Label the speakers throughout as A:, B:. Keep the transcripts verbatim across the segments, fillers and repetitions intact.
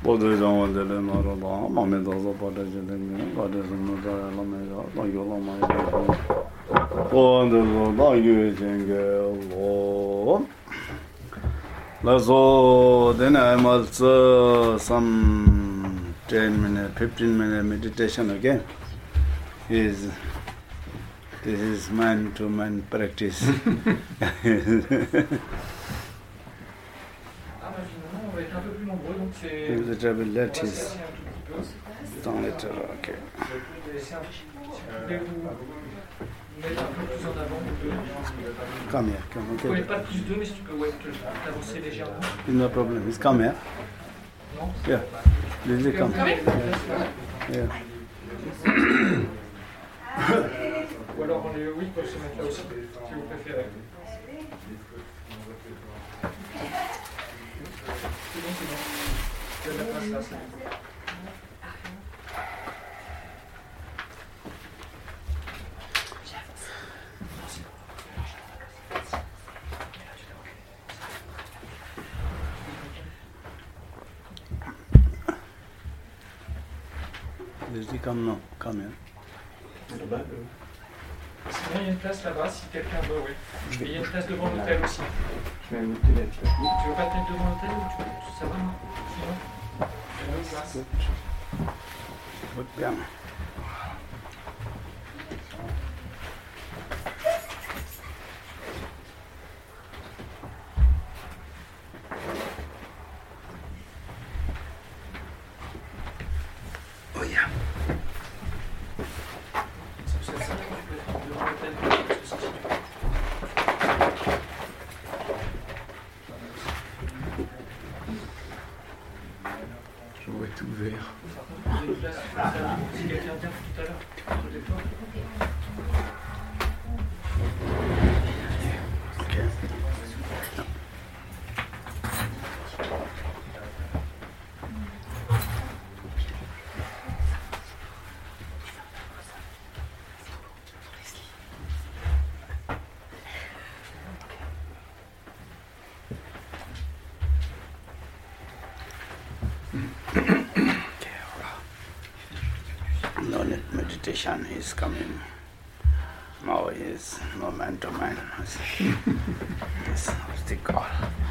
A: Podejão dele na roda, mamãe da zopada de ele, pode ser no da ela melhor, da yola mais. Quando da yujengo. Lazo then I'm also some ten minute, fifteen minute meditation again. Is this is man to man practice. The tablet is dans les terrains. Ok. Come here, come
B: on. Okay. Pas plus deux, mais si tu peux ouais, t'avancer légèrement.
A: No problem. It's come here.
B: Non.
A: Yeah. Lily, come. Yeah.
B: Ou alors on est, oui, ils peuvent se mettre là aussi, si vous préférez. C'est bon, c'est bon. Je vais mettre la place là, c'est bon.
A: Lily, come now. Come here.
B: Sinon, il y a une place là-bas, si quelqu'un veut, oui. Et il y a une place devant l'hôtel aussi.
C: Je vais me mettre là.
B: Tu veux pas te mettre devant l'hôtel ou tu veux... Ça va, non? Sinon, il y a une autre place.
A: Bien. Oh yeah.
C: Je vois tout vert.
B: Si quelqu'un vient tout à l'heure, côté de toi.
A: Ok. No meditation is coming. Now is no man to man. This is the call.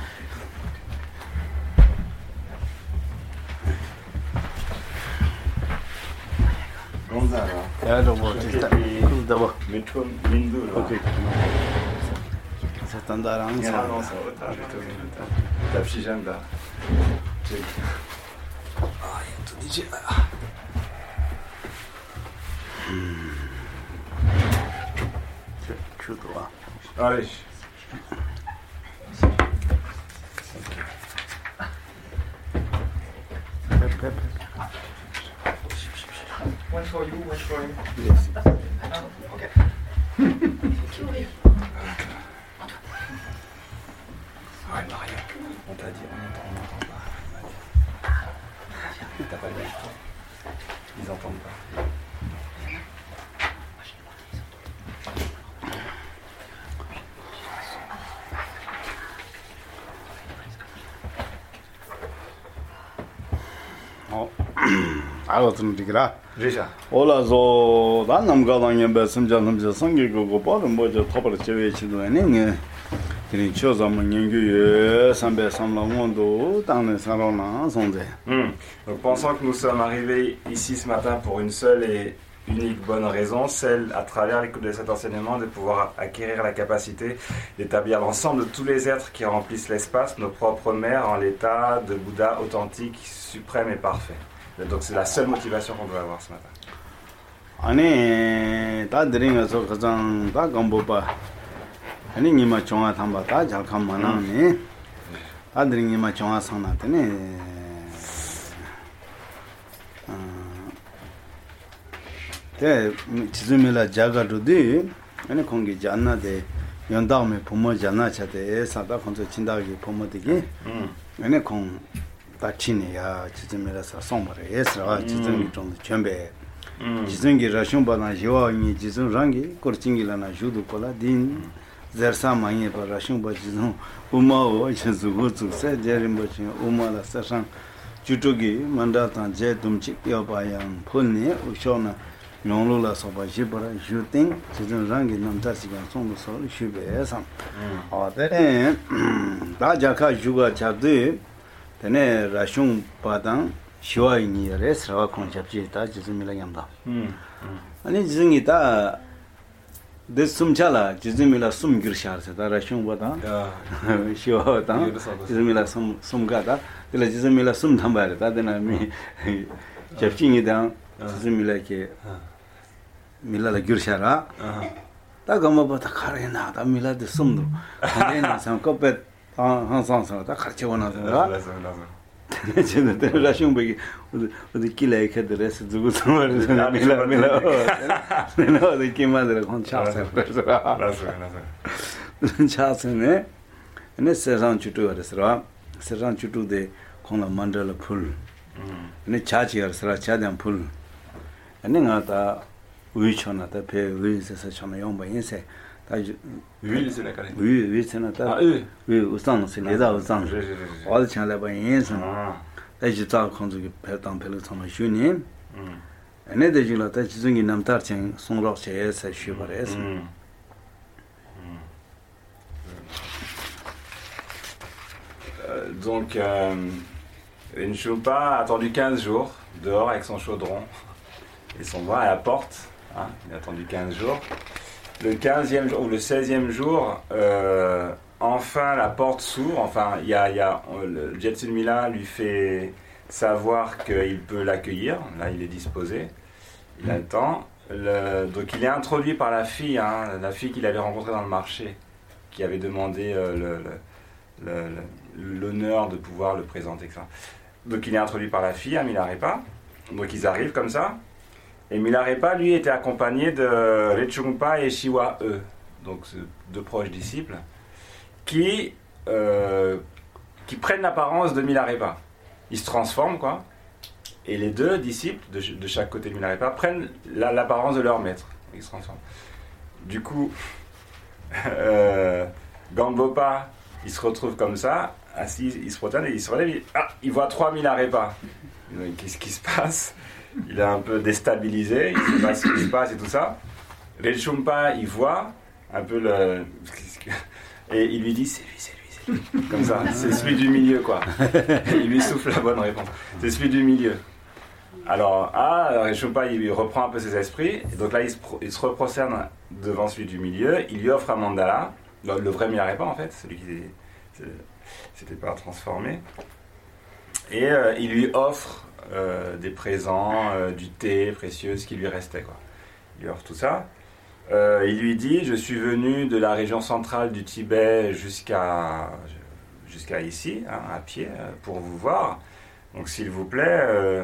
C: Gonzalo.
A: Yeah, the word is that. The word.
C: Metro Mindu.
A: Ok. C'est un daran.
C: Non, non, ça va. T'as petit j'aime là.
A: Ah, il y a tout dit. Чудо.
C: Allez.
B: One for you, one for him.
A: Yes.
B: Ah, okay.
C: Ouais, Maria. On t'a dit, on entend, on n'entend pas. T'as pas dit. Ils entendent pas.
A: 알아듣는 얘기라.
C: déjà.
A: 올라서 난 남가당에 말씀자님저 성기고 바로 뭐저 터버를 제외치도 아니네. 그린 초자문 연구에 삼백 삼랑원도 당내 살아나 sonde.
C: Hmm. Donc pensant que nous sommes arrivés ici ce matin pour une seule et unique bonne raison, celle à travers l'écoute de cet enseignement de pouvoir acquérir la capacité d'établir l'ensemble de tous les êtres qui remplissent l'espace, nos propres mères en l'état de Bouddha authentique, suprême et parfait. Donc c'est la seule motivation qu'on doit avoir ce matin.
A: 아니 다들이가서 가장 다 건보바 아니 니마 정화 담바 다 잘감 많아네 다들이 니마 정화 상나더니 대 지즈밀라 자가도디 아니 공기 잔나데 연다음에 부모 잔나차데 사다 건서 진다기 부모들이 아니 공 다치네야 지즈밀라서 송버래 예스라 지즈미 좀 준비 지즈기 라숑바나 요아니 지즈랑기 코르칭기라나 주도콜라 딘 zersa manye pa rashung ba jizong umawo chenzugo tsukse jerim ba chen umala sasang 주쪽이 만다탄 제dum치 여바양 폰네 우쇼나 농로라 소바 지버라 슈팅 지전 랑기 남자시가 송도서 슈베상 아데레 다자카 주가 잡데 테네 라숑 바당 시와이니 레스라와 콘셉트 다 지즈밀라 ям다 음 아니 지즈이 다 데스숨차라 지즈밀라 숨기르샤르세 다 라숑 바당 시와다 지즈밀라 숨 숨가다 들 지즈밀라 숨 담바르 다데나 미 접징이당 지즈밀라케 밀라라 기르샤라 다 감바다 카레나 다 밀라데 숨도 카레나 상코페 항상상 다 같이 원하잖아 저는 라숑베기 어디 길에 캐드레스 두고 숨어르잖아 밀라 밀라 내가 어디 김마들 콘차스 그래서 라서 라서 차스네 네 세상 주도였어라 세상 주도데 콩라 만달라 풀 네 차지였어라 차단 풀 내가다 위쳐나다 배 위에서 처음에 용바인세 다
C: 위에서네 가래
A: 위 위에서나다 위 우상스 내다 우상 어디 찬라바 인서 다시 자 컨주기 배당 별로 처음에 쉬니 음 에네데지라 다 지중이 남다르창 송록체에서 쉬버레스 음
C: Donc, euh, Nchumpa a attendu quinze jours dehors avec son chaudron et son vin à la porte. Hein, il a attendu quinze jours. Le quinzième jour ou le seizième jour, euh, enfin la porte s'ouvre. Enfin, il y a, il y a, le Jetsun Mila lui fait savoir qu'il peut l'accueillir. Là, il est disposé. Il attend. Le, donc, il est introduit par la fille, hein, la fille qu'il avait rencontrée dans le marché, qui avait demandé euh, le, le, le, le, l'honneur de pouvoir le présenter. Et cetera. Donc, il est introduit par la fille, hein, Milarepa. Donc, ils arrivent comme ça. Et Milarepa, lui, était accompagné de Rechungpa et Shiwa E, donc deux proches disciples, qui, euh, qui prennent l'apparence de Milarepa. Ils se transforment, quoi. Et les deux disciples, de, de chaque côté de Milarepa, prennent la, l'apparence de leur maître. Ils se transforment. Du coup, euh, Gambopa, il se retrouve comme ça, assis, il se protège, et il se relève, il, ah, il voit trois Milarepa. Qu'est-ce qui se passe ? Il est un peu déstabilisé, il ne sait pas ce qui se passe et tout ça. Rechungpa, il voit un peu le... Et il lui dit, c'est lui, c'est lui, c'est lui. Comme ça, c'est celui du milieu, quoi. Et il lui souffle la bonne réponse. C'est celui du milieu. Alors, ah, Rechungpa, il reprend un peu ses esprits. Et donc là, il se, il se reprocerne devant celui du milieu. Il lui offre un mandala. Le, le vrai Milarepa, en fait, celui qui s'était pas transformé. Et euh, il lui offre... Euh, des présents, euh, du thé précieux, ce qui lui restait, quoi. Il lui offre tout ça. Euh, il lui dit, je suis venu de la région centrale du Tibet jusqu'à, jusqu'à ici, hein, à pied, euh, pour vous voir. Donc s'il vous plaît, euh,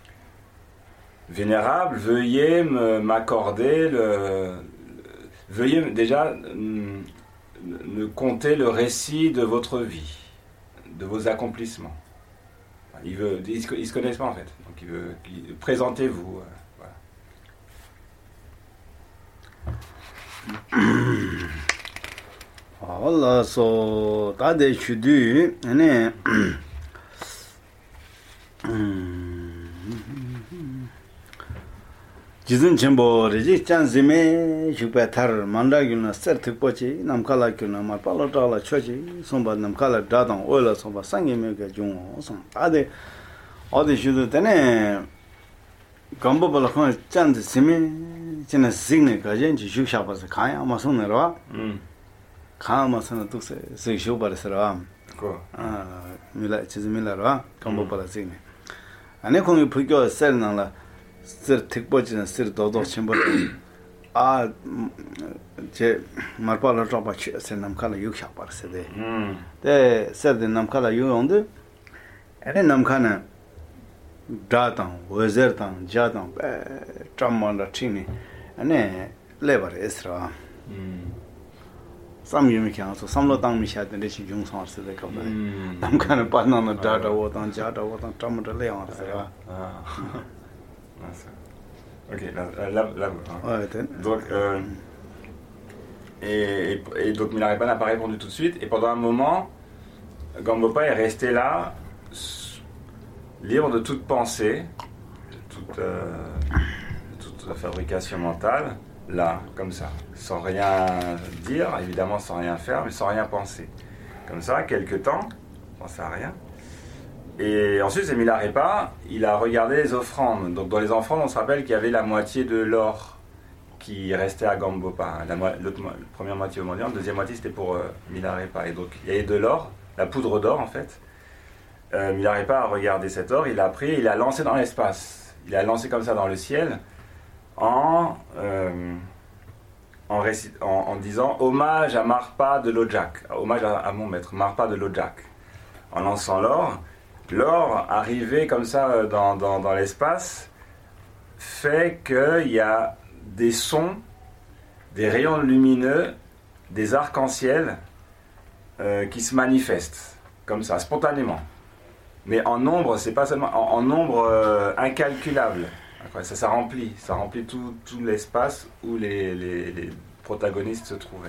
C: vénérable, veuillez me, m'accorder le, le... Veuillez déjà me, me conter le récit de votre vie, de vos accomplissements. Il veut, ils se, ils se connaissent pas en fait, donc il veut, il, présentez-vous, euh,
A: voilà. Allah so tade chudu ane jizun chembo reji chanzime shukpa thar mandaguna serthpochi namkala kyuna marpala tala chochi somba namkala dadang oila somba sangime ga jung som ade ade shudu tene gambo bala khon chanz sime chena signe ga jenji shuksha bas khaya masone ro hm khaya masone tukse se shubar sera
C: ko
A: ah mila chizmila ro gambo bala signe ane khong phugyo sel nangla sir tikbo지는 sir dodo chimbo 아 제 말발을 잡아 치 남칼라 육샤 버스데 데 세데 남칼라 유용데 에네 남카나 다당 워저당 자당 참만다 치니 아네 레버 에스라 삼유미 캬서 삼로 당미샤데 레시 중성스데 겁나 남카나 바나나 다다 오당 자다 오당 참만다 레앙스라 아
C: Ok, là, là, là, là. Ouais, donc, euh, et, et, et donc Milarepa n'a pas répondu tout de suite. Et pendant un moment, Gambopa est resté là, libre de toute pensée, toute, euh, toute fabrication mentale, là, comme ça, sans rien dire, évidemment sans rien faire, mais sans rien penser. Comme ça, quelque temps, pensait à rien. Et ensuite, c'est Milarépa, il a regardé les offrandes. Donc dans les offrandes, on se rappelle qu'il y avait la moitié de l'or qui restait à Gambopa. La, mo- l'autre, mo- la première moitié au mendiant, la deuxième moitié c'était pour euh, Milarépa. Et donc il y avait de l'or, la poudre d'or en fait. Euh, Milarépa a regardé cet or, il l'a pris et il l'a lancé dans l'espace. Il l'a lancé comme ça dans le ciel en, euh, en, récit- en, en disant hommage à Marpa de Lojak, hommage à, à mon maître, Marpa de Lojak. En lançant l'or, l'or arrivé comme ça dans, dans, dans l'espace fait qu'il y a des sons, des rayons lumineux, des arcs-en-ciel euh, qui se manifestent comme ça, spontanément. Mais en nombre, c'est pas seulement en, en nombre euh, incalculable. Ça, ça remplit, ça remplit tout, tout l'espace où les, les, les protagonistes se trouvaient.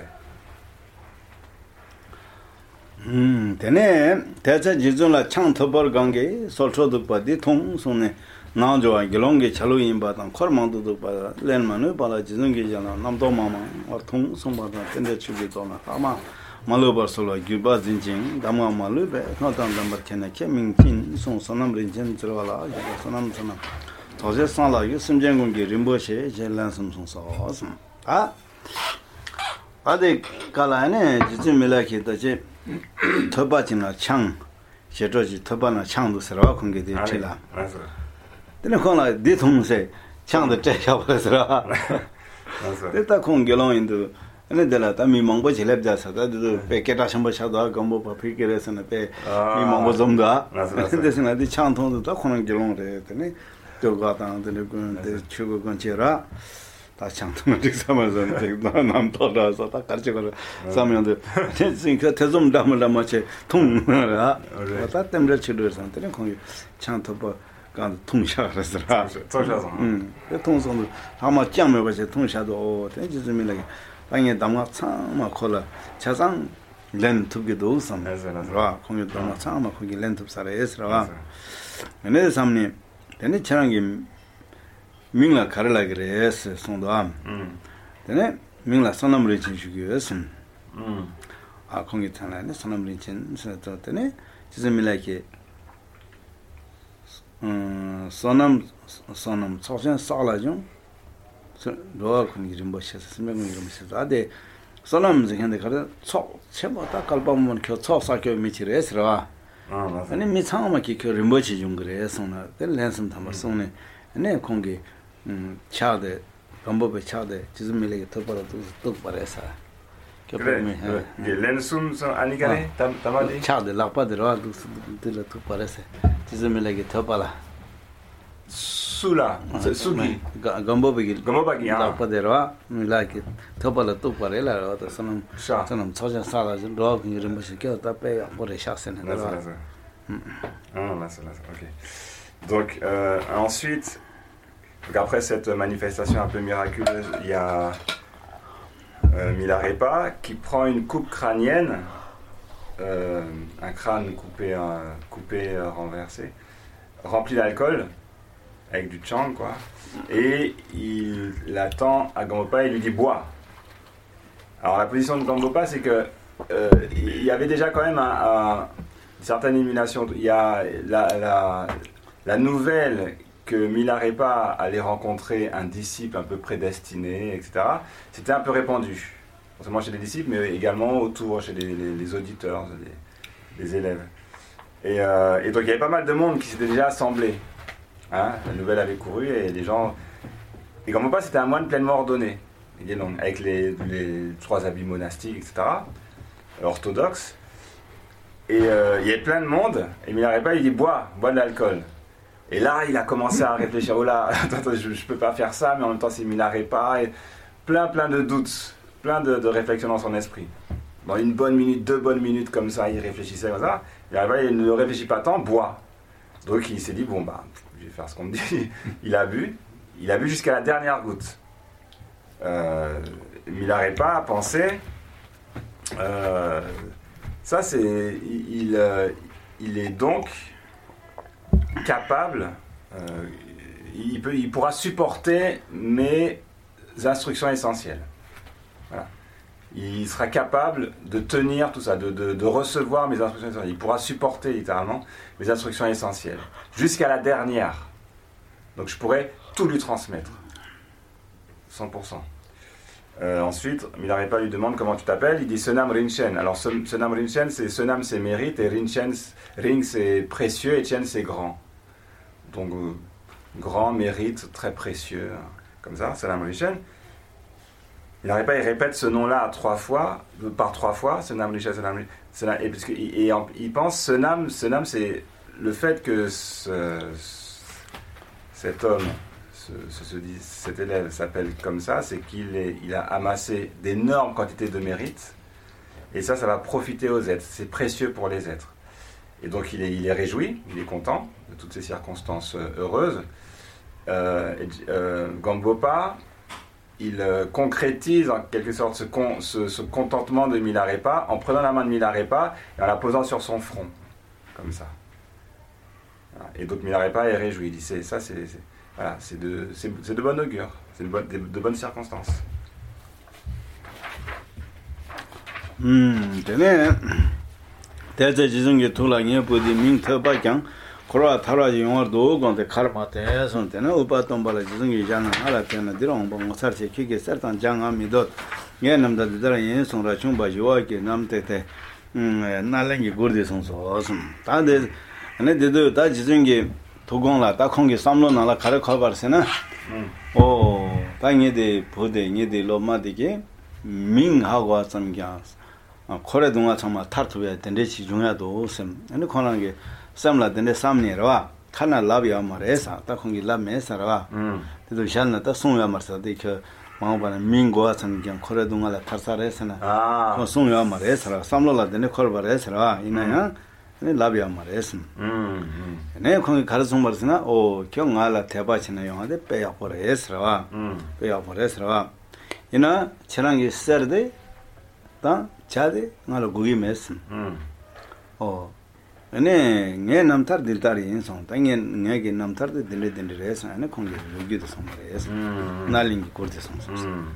A: 음, 되네. 대체 지존라 창 터벌 관계 솔초도 바디 통 손에 나조와 gelong게 잘로인 바당 커먼도도 바 렌만을 바라 지존게잖아. 남도 마마 통 손바다 텐데 추기도나 아마 말로버솔로 규바 진진 담마 말로베 나탄 담바 케네케 민진 손선남 린진 들어와라. 손남 손남 도제 상라기 심전공기 림보셰 젤란섬 손서스 아 아데 갈라네 지진 밀라키다제 터바지나 창 제저지 터바나 창도 서로 관계돼 있지라.
C: 맞아.
A: 근데 그거는 네 동생 창도 째셔 버려서.
C: 맞아.
A: 됐다 공gelon인도 근데라 담이 망고 질랩자서도 베케다 첨부 샤도 감보 파피케레스는 베 미망고 좀다. 근데 나디 창통도 다 코는 gelon래 했더니 저가다는데 근데 추고 건체라 다 창통을 직사면서 남도라서 다 가르쳐가라 사면도 진짜 대좀 담을라 마치 통라 다 때문에 치료선들은 거기 창토버 간 통샤라서라
C: 통샤서
A: 음 통성도 아마 짱며 가서 통샤도 되지 좀 이렇게 방에 담아 참마 콜라 자상 렌투기도 섬라 거기 담아 참마 거기 렌투 살아에서라 근데 삼님 근데 저랑이 민라 가르라 그래서 손도암 음 근데 민라 선남을 진주기였어 음 아 거기 타나네 선남을 진서 때네 지금 밀라게 음 선남 선남 초선 살아죠 저 거기 좀 보셔서 설명을 좀 해서 아데 선남 저한테 가서 초 제보다 깔바면 겨 초사교 미치래서라 아 맞아 아니 미창만 기켜 림보치 좀 그래서나 될 랜섬 담아 손에 네 거기 음 차데 감보베 차데 지금 밀레게 터버도 또 버려서
C: 그래 그 렌숨 아니가네 담아디
A: 차데 라파데로 들어 또 버려서 지금 밀레게 터버라
C: 수라 수기
A: 감보베기
C: 감보베기
A: 라파데로 밀라게 터버라 또 버려라 어떤 선은 선은 초전 살아서 로 그런 것이 겨다 빼 버려 샤스는
C: 맞아 ah 맞아 맞아 OK donc euh, ensuite donc après cette manifestation un peu miraculeuse, il y a euh, Milarépa qui prend une coupe crânienne, euh, un crâne coupé, euh, coupé euh, renversé, rempli d'alcool, avec du chang quoi, et il l'attend à Gambopa et il lui dit bois. Alors la position de Gambopa c'est que euh, il y avait déjà quand même un, un, une certaine émulation, il y a la, la, la nouvelle que Milarépa allait rencontrer un disciple un peu prédestiné, et cetera. C'était un peu répandu, non seulement chez les disciples, mais également autour, chez les, les, les auditeurs, les, les élèves. Et, euh, et donc il y avait pas mal de monde qui s'était déjà assemblé. Hein, la nouvelle avait couru et les gens... Et Gambopa, c'était un moine pleinement ordonné, il est long, avec les, les trois habits monastiques, et cetera, orthodoxes. Et euh, il y avait plein de monde, et Milarépa, il dit « bois, bois de l'alcool ». Et là, il a commencé à réfléchir, oh là, attends, je ne peux pas faire ça, mais en même temps, c'est Milarépa. Et plein, plein de doutes, plein de, de réflexions dans son esprit. Dans une bonne minute, deux bonnes minutes, comme ça, il réfléchissait comme ça. Et après, il ne réfléchit pas tant, boit. Donc, il s'est dit, bon, bah, je vais faire ce qu'on me dit. Il a bu, il a bu jusqu'à la dernière goutte. Euh, Milarépa a pensé, euh, ça, c'est, il, il, il est donc... capable, euh, il, peut, il pourra supporter mes instructions essentielles. Voilà. Il sera capable de tenir tout ça, de, de, de recevoir mes instructions essentielles. Il pourra supporter littéralement mes instructions essentielles, jusqu'à la dernière. Donc je pourrais tout lui transmettre, cent pour cent. Euh, ensuite, Milarepa lui demande comment tu t'appelles. Il dit Sonam Rinchen. Alors Sonam Rinchen, c'est Sonam c'est mérite et Rinchen, Ring c'est précieux et Chen c'est grand. Donc euh, grand, mérite, très précieux, comme ça, Sonam Rinchen. Milarepa il répète ce nom-là trois fois, par trois fois, Sonam Rinchen, Sonam Rinchen. Et, puisque, et, et il pense Sonam, Sonam c'est le fait que ce, cet homme, Ce, ce, cet élève s'appelle comme ça, c'est qu'il est, il a amassé d'énormes quantités de mérite, et ça, ça va profiter aux êtres, c'est précieux pour les êtres. Et donc il est, il est réjoui, il est content de toutes ces circonstances heureuses. Euh, euh, Gambopa, il euh, concrétise en quelque sorte ce, con, ce, ce contentement de Milarepa en prenant la main de Milarepa et en la posant sur son front, comme ça. Voilà. Et donc Milarepa est réjoui, il dit c'est, ça c'est... c'est Voilà, c'est de, c'est, c'est de bon augure, c'est de, bonne, de, de bonnes circonstances.
A: Hmm, tenez, 대제 지정계 돌아가냐 보디 민터 바강 코로나 타라지 용어도 건데 카르마테 손테는 오빠던 발에 지정계 장은 알아테는 디롱 봉 서치 키게 설단 장함이도 예 남다들 예 송라 중바지와게 남테테 음 나랭이 고르데 송소 다데 네 데도 다 지정계 도공라 다 공기 삼로나라 가르 커버스나 오 당에데 보데 녜데 로마데게 민하고 삼겨 아 코레 동아 정말 타르트에 된데치 중요도 셈 아니 코나게 삼라 된데 삼네라 카나 라비아 마레사 다 공기 라메사라 음 데도 샬나다 송야 마르사데 그 마오바는 민고아 삼겨 코레 동아라 타르사레스나 아 송야 마레사라 삼로라 된데 콜바레사라 이나야 네 라비아 마레스 음 네 거기 가르송 말스나 오 경알라 대바치나 영화데 빼야 버레스라 음 빼야 버레스라 이나 지난게 서데 다 자데 나로 고기 메스 음어 네 네 남타르 딜타리 인송 당에 네게 남타르 딜레 딜레레스 아니 공기 로기도 송마레스 나링기 코르데 송송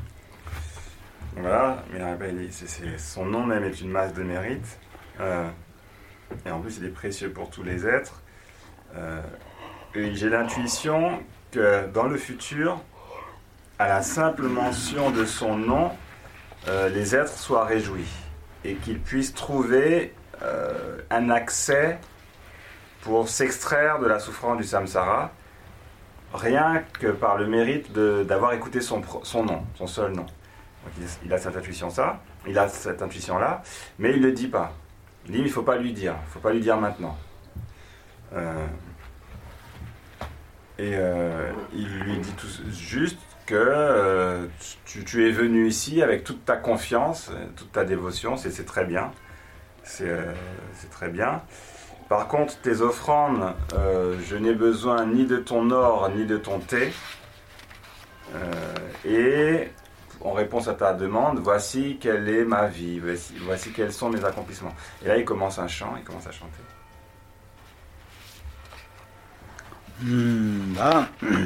C: voilà Milarepa c'est, c'est son nom même est une masse de mérite euh, et en plus il est précieux pour tous les êtres. Euh, et j'ai l'intuition que dans le futur, à la simple mention de son nom, euh, les êtres soient réjouis et qu'ils puissent trouver euh, un accès pour s'extraire de la souffrance du samsara, rien que par le mérite de, d'avoir écouté son, son nom, son seul nom. Donc il, il a cette intuition ça, il a cette intuition là, mais il ne le dit pas. Il dit il ne faut pas lui dire, il ne faut pas lui dire maintenant. Euh, et euh, il lui dit tout, juste que euh, tu, tu es venu ici avec toute ta confiance, toute ta dévotion, c'est, c'est très bien. C'est, euh, c'est très bien. Par contre, tes offrandes, euh, je n'ai besoin ni de ton or ni de ton thé. Euh, et en réponse à ta demande, voici quelle est ma vie, voici, voici quels sont mes accomplissements. Et là, il commence un chant, il commence à chanter.
A: 음, 나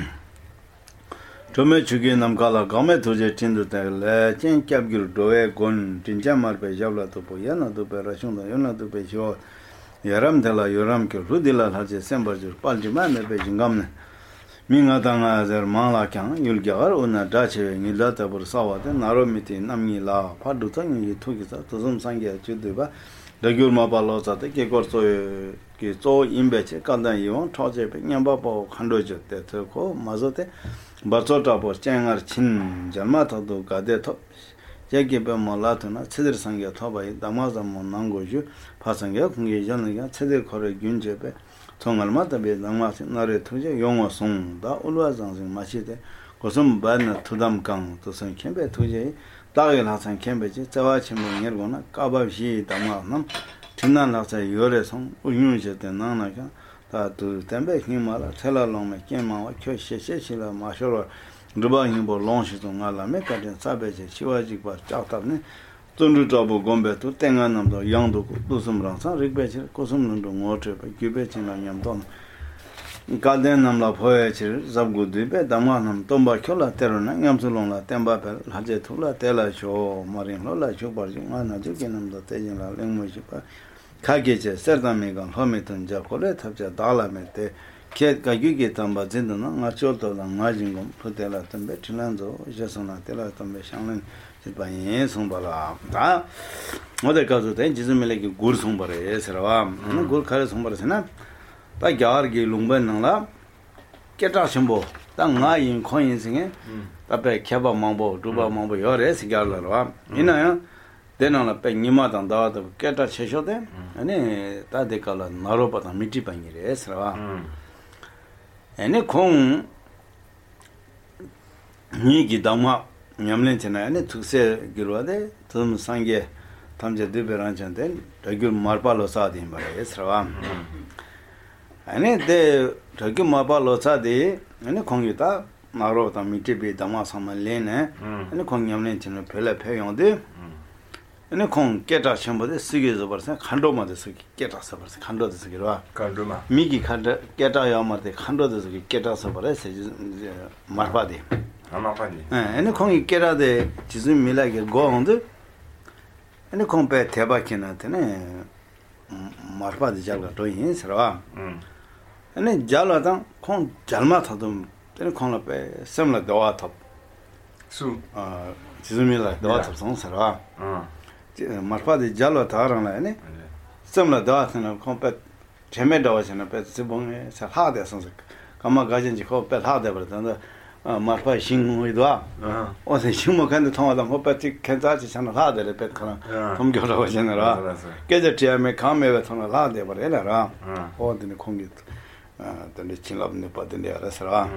A: 좀에 주게 남가라 감에 도제 진도들 찐캡길 도에 곤 진짜 말베 잡라도 보야나도 베라숑다 요나도 베쇼 야람달라 요람께 루딜라 하제 셈버주 빨지만에 베징감네 민가당아저 망라캬 율겨얼 오나 다체 닐라다 버사와데 나로미티 남니라 파두탕이 토기자 도좀 상게 주드바 레귤마 발로자데 게거소에 게조 임베체 간단 이용 토제베 냠바보 칸도제 때고 마조데 바조타보 쟁알 친 자마타도 가데토 제게베 몰라토나 체들 상게 토바이 다마자모 난고주 파상게 공게 전에 체들 거래 균제베 정말마다 배 남마시 나레 토제 용어송다 올와장생 마시데 고some 반나 투담강 도선 캠베 토제 다게 나산 캠베지 자와침을 열거나 까바시 담아남 진난나서 요래성 운용제때 나나가 다도 담배 힘마라 텔라롱메 캠마와 켜셰셰시라 마셔로 루바힘보 롱시동 알라메 카든 사베제 시와지과 짜타네 존루자보 곰베도 땡안남도 양도 도스므랑사 릭베지 고스므는도 모트베 규베진나 냠돈 Garden namla poecher zabgu dibe dama nam tomba kyola terona ngamsulonla temba pel haje thula tela cho marin lola cho barji ngana jo kenam da tejin la lengmo chipa kageje serdame gan hometon ja kole thapja dala mete ke kagige tamba zindana ngachol to la ngajingom thotela tambe tilanzo jasona tela tambe shanglen chipa yin songbala da mode kazo den jizmele ki gur songbare serawa gur khare songbare sena 다 겨르기 롱번능라 깨다 심보 딱 나인 코인생에 답에 개바 망보 두바 망보 여래 시gar라와 이나야 되나나 백 니마당 다도 깨다 쳐셔대 아니 다데깔라 나로바다 미티방이래 스라와 아니 콩 니기 담마 냠렌체나 아니 특세 기로데 좀 상게 탐제 되베란찬데 저기 마르발로 사딘 바래 스라와 아니 데 저기 마발로차데 아니 공유다 나로다 미티비 담아서말레네 아니 공염네 진을 별에 표현데 아니 공 깨다 첨부데 쓰게서 벌써 칸도마데서 깨다서 벌써 칸도데서 기로와
C: 칸도마
A: 미기 칸다 깨다야마데 칸도데서 깨다서 벌써 마르바데
C: 아마파니
A: 아니 공이 깨다데 지금 밀라게 고온데 아니 공배 대박이나테네 마르바데 잘가 도인 서와 아니 잘라당 콩 잘마 타도 때는 콩라베 샘라 도와탑 수아 지즈밀라 도와탑 성서라 어 마르파데 잘라 타랑라네 샘라 도와타는 콩페 제메 도와시나 페 지봉에 사하데 성서 가마 가진지 코페 하데 버던데 마르파 신고이도아 어 어세 신모 간데 통하다 코페 켄자지 잖아 하데레 페 카나 통교라고 하잖아 깨져 제메 카메베 통하 하데 버레라라 어디네 콩기 아, 근데 친labne padne arasra.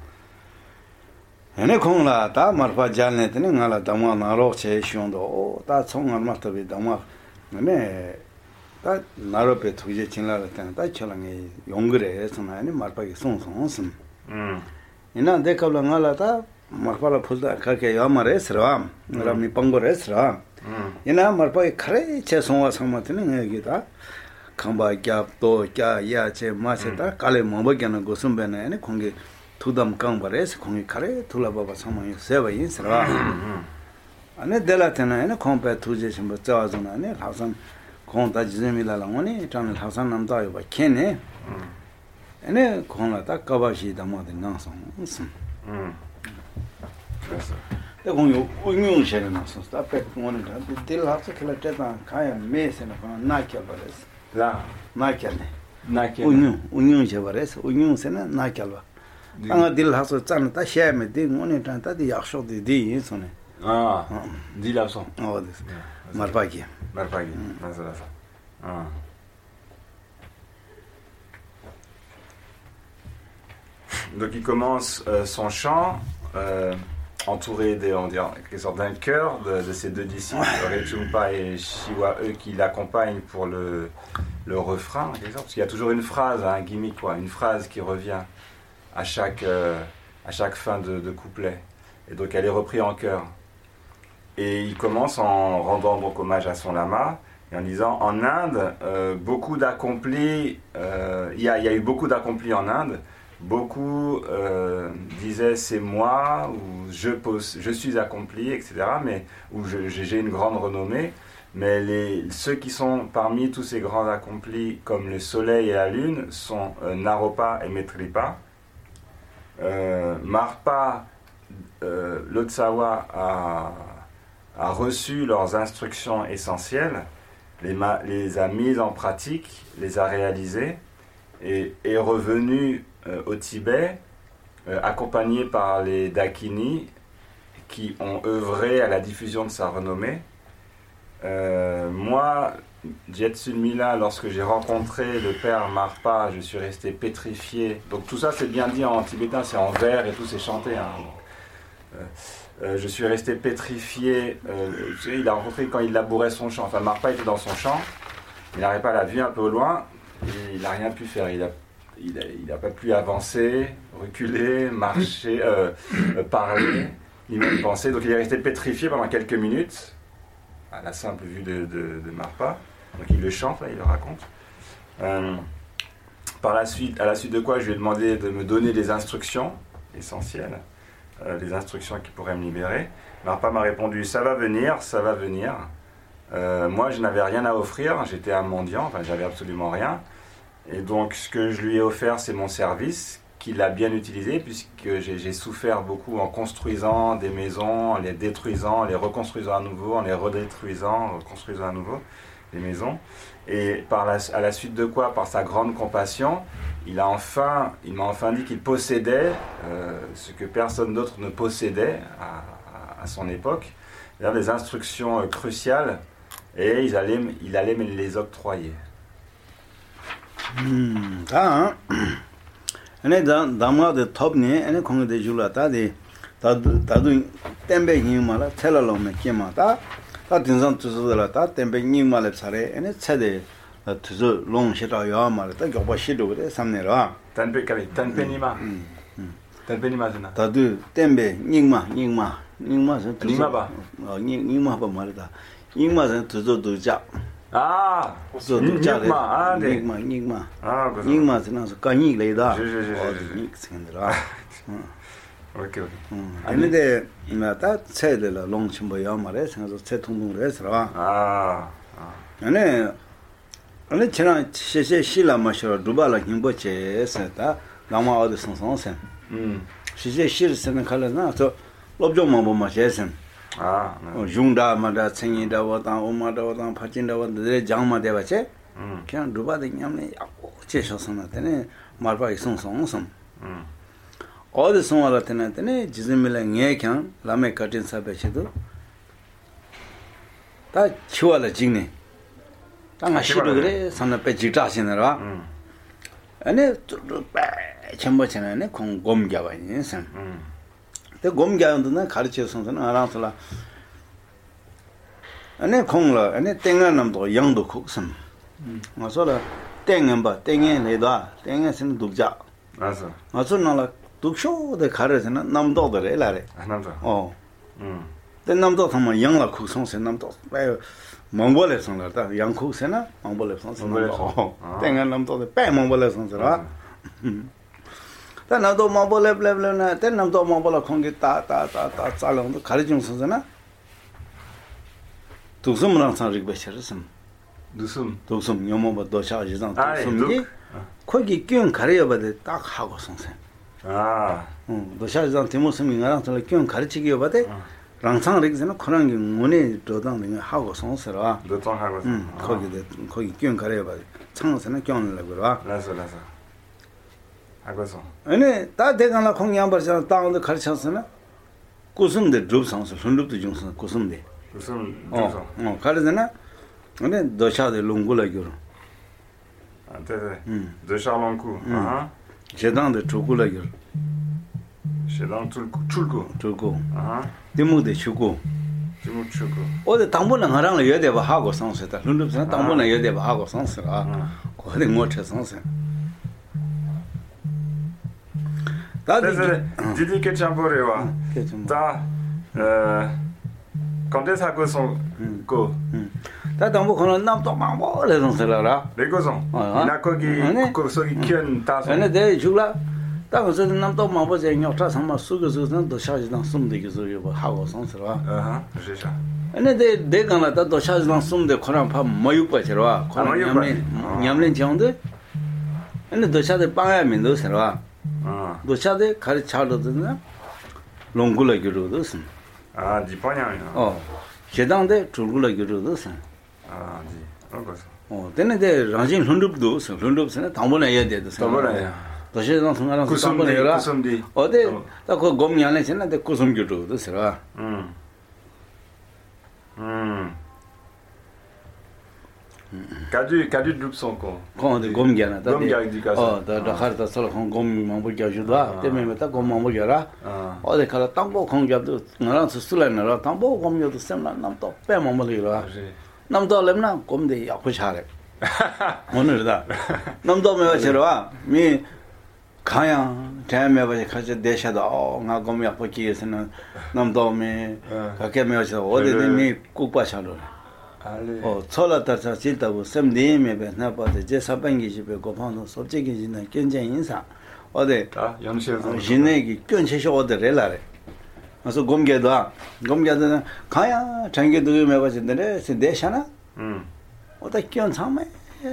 A: ene khongla ta marpa jalne tene ngala dama naro che shondo ta chongar martabe dama ne ta naro pe thuje chinla ta ta cholange yongre sona ene marpa ge song song sum mm ina de kabla ngala ta marpa la phulda ka ke yamare sra rami pangore sra ina marpa ge khare che songwa samatne nge ta khamba kya to kya ya che ma che ta kale momba kya na gosum bena ne khongi thudam kang bares khongi khare thula baba samay seva yin sra ane dela tena ne khompe thuje chimba cha zona ne hasan khon ta jizemi la ngoni tan hasan nam ta yo ba kene ane khonla ta kabashi da ma de nang song 음 데 공유 운용 셔나 소스타 백 원은 다 딜 하서 클레트다 가야 메세나 나켜 버렸어
C: 라
A: 나켜네
C: 나켜
A: 운용 운용 셔 버렸어 운용세나 나켜봐 anga dil haso chan ta sheme de ngone tan ta di yakhsho de di sone
C: ah dil haso
A: oh des marpagi
C: marpagi nazara ça ah donc il commence euh, son chant euh, entouré des, on dirait, d'un chœur de, de ses deux disciples, Rechumpa et Shiwa, eux qui l'accompagnent pour le, le refrain, parce qu'il y a toujours une phrase, un gimmick, quoi, une phrase qui revient à chaque, euh, à chaque fin de, de couplet. Et donc elle est reprise en chœur. Et il commence en rendant donc hommage à son lama, et en disant, en Inde, euh, beaucoup d'accomplis, euh, il y a, il y a eu beaucoup d'accomplis en Inde. Beaucoup euh, disaient c'est moi, ou je, pose, je suis accompli, et cetera, mais, ou je, j'ai une grande renommée. Mais les, ceux qui sont parmi tous ces grands accomplis, comme le soleil et la lune, sont euh, Naropa et Metripa. Euh, Marpa, euh, Lotsawa a, a reçu leurs instructions essentielles, les, ma, les a mises en pratique, les a réalisées, et est revenu Euh, au Tibet, euh, accompagné par les Dakini qui ont œuvré à la diffusion de sa renommée. Euh, moi, Jetsun Mila, lorsque j'ai rencontré le père Marpa, je suis resté pétrifié. Donc tout ça, c'est bien dit en tibétain, c'est en vers et tout, c'est chanté. Hein. Euh, euh, je suis resté pétrifié. Euh, il a rencontré quand il labourait son champ. Enfin, Marpa était dans son champ, il n'arrivait pas à la vue un peu au loin, et il n'a rien pu faire. Il a Il n'a pas pu avancer, reculer, marcher, euh, euh, parler, ni même penser. Donc il est resté pétrifié pendant quelques minutes, à la simple vue de, de, de Marpa. Donc il le chante, là, il le raconte. Euh, par la suite, à la suite de quoi je lui ai demandé de me donner des instructions essentielles, euh, des instructions qui pourraient me libérer. Marpa m'a répondu, ça va venir, ça va venir. Euh, moi, je n'avais rien à offrir, j'étais un mendiant, enfin, j'avais absolument rien. Et donc, ce que je lui ai offert, c'est mon service, qu'il a bien utilisé, puisque j'ai, j'ai souffert beaucoup en construisant des maisons, en les détruisant, en les reconstruisant à nouveau, en les redétruisant, en reconstruisant à nouveau des maisons. Et par la, à la suite de quoi, par sa grande compassion, il, a enfin, il m'a enfin dit qu'il possédait euh, ce que personne d'autre ne possédait à, à, à son époque, c'est-à-dire des instructions euh, cruciales, et il allait, il allait me les octroyer.
A: Hmm, ça, ane dama de top ne ane kong de jula ta de ta ta du tembe ni mala thela lo me kema ta ta dinsan tu so la ta tembe ni mala sare ane chade tu so long shi da ya mala ta gyoba shi do de samne ra
C: Tanpe kali, tanpe ni ma. Tanpe ni ma zina.
A: ta du tembe ni ma ni ma ni ma se
C: Ni ma ba.
A: ni ni ma ba mala ta ni ma se tu so du ja
C: Ah,
A: so du ja de
C: ma, ah,
A: ni
C: de.
A: ma ni ma
C: Ah, cosa.
A: ni ma se na so ka ni le da
C: Je, je, je, je, je.
A: ni sen de ra
C: Ok, ok.
A: 아니데 나타 체들라 롱침보야 말에 생각서 체통동을 해서라
C: Ah,
A: 아니 아니 지난 시시 실라 마셔 두발라 힘보체 세다 나마 어디 선선선
C: hmm.
A: 시시 실스는 칼라나 저 롭좀만 보마 제선
C: Ah,
A: 어 중다 마다 챙이다 와다 오마다 와다 파진다 와데 장마 대바체
C: hmm.
A: 그냥 두바데 냠네 야고 제셔서나 되네 말바이 선선선
C: Hmm.
A: 어디 송화라 때네 지즈밀에 녜캬 라메 카틴 사베시도 다 치와라 징네 땅아 시도 그래 산나 빼 지타시네라
C: Hmm.
A: 아니 또빼 첨버체네 공 곰갸바니 선
C: Hmm.
A: 때 곰갸운드나 가르쳐 선선은 알아서라 아니 공라 아니 땡안남도 양도 국선 어서라 땡은 봐 땡에 내다 땡에서는 독자
C: Ah, ça.
A: 어서나라 독쇼데 가르잖아 남도들 라래
C: Ah, non, ça.
A: 어
C: Hmm.
A: 때 남도 정말 양라 국성세 남도 왜 몽골에 성라다 양국세나 몽골에 성세
C: 몽골에
A: 어
C: 성.
A: 땡은 남도 빼 몽골에 성세라 때 나도 몽골에 블레블레나 때 남도 몽골에 공기 따따따따 잘랑도 가르중 성세나 두숨랑 상릭 베셔스음
C: Doucement.
A: 두숨 요모버 도샤지장
C: 아, 예,
A: 두숨이 거기 끼운 가려봐도 딱 하고 성세
C: Ah.
A: 응 도샤지장 티모스미 나랑 저 끼운 가르치기 봐도 랑상 릭스는 그런 게 문에 도당 하고 성세라
C: De temps, ah, quoi, ça.
A: 응
C: Ah.
A: 거기 거기 끼운 가려봐 창선은 끼운을 그러와
C: Là, ça, là, ça. Ah, quoi, ça.
A: 아니 다 대간라 공양버서 땅도 가르쳤으나 고슴데 줍상서 흔럽도 중서 고슴데
C: Doucement,
A: 어,
C: doucement.
A: 어, 가르잖아. 근데 도샤데 롱굴라기로.
C: Ah, t'es, t'es.
A: 음.
C: De Charlancourt. Ah,
A: 제단데 조굴라기로.
C: chez dans tout le coup. Tout le coup.
A: 조고.
C: Ah,
A: 데모데 주고.
C: tu me chuko.
A: 어디 당분은 하랑 여대 봐 하고 상세다. 흔럽선 당분은 여대 봐 하고 상세라. 거기 못해 상세. 다들
C: Didi que Chamborewa.
A: 괜찮아.
C: Ta. Euh. Quand est-ce que son. Ko.
A: 다 당분 그는 남도 막뭐래 상세라라.
C: Les gozons.
A: Ah,
C: Il a kogi.
A: ah.
C: Kogi kyun ta.
A: 근데 내 줄라 당서 남도 막뭐제 녀타 상마 수거서는 도샤지당 숨되게 소리 봐 하고 상세라.
C: Ah, j'ai ça.
A: 근데 내 내가 나도 샤즈랑 숨데 코란 파 모유빠처럼 코란 냠네 냠네 정도 근데 도샤데 빵야면 넣으세요.
C: Ah.
A: 도샤데 가르 차르드나 롱굴라기로도 쓴.
C: Ah, dis pas rien.
A: 어. 제당데 줄굴라기로도 쓴.
C: Ah, dis. Oh, quoi, ça.
A: 어, 근데 랑진 흔럽도 쓴. 흔럽스는 당분에 해야 돼도 쓴.
C: 당분에.
A: 도샤랑 성가랑
C: Kusumdi.
A: 당분에
C: Kusumdi.
A: 어디 딱그 곰냐네 지나데 구섬기로도 쓴.
C: Hmm. Hmm. Cadu, cadu de son con.
A: 거기 곰냐나.
C: 곰냐 인디카서.
A: 어, 더 하르다 서로 곰 망보게 주다. 때문에 딱 곰 망보게라.
C: Ah.
A: 어디 가라 땅보 공격도 나랑 수술하느라 땅보 공격도 셈나 남도 빼먹으리라
C: J'ai.
A: 남도 렘나 곰데 약부샤래 오늘다 남도 메와처럼 미 가야 대매버지 같이 대셔도 어나 곰 약부기에서는 남도 메 가게 메와서 어디든 미 국바샤로
C: Allez.
A: 어 철라다 자질다고 샘님에 나빠데 제 사방기 집에 고판도 솔직히지는 굉장히 인사 어디
C: 아, 영시에서.
A: 진행이 끊치셔 어디래라래 그래서 곰게도 곰게도 가야 장게도 매버진데 내샤나
C: 음.
A: 어디 끼언 참에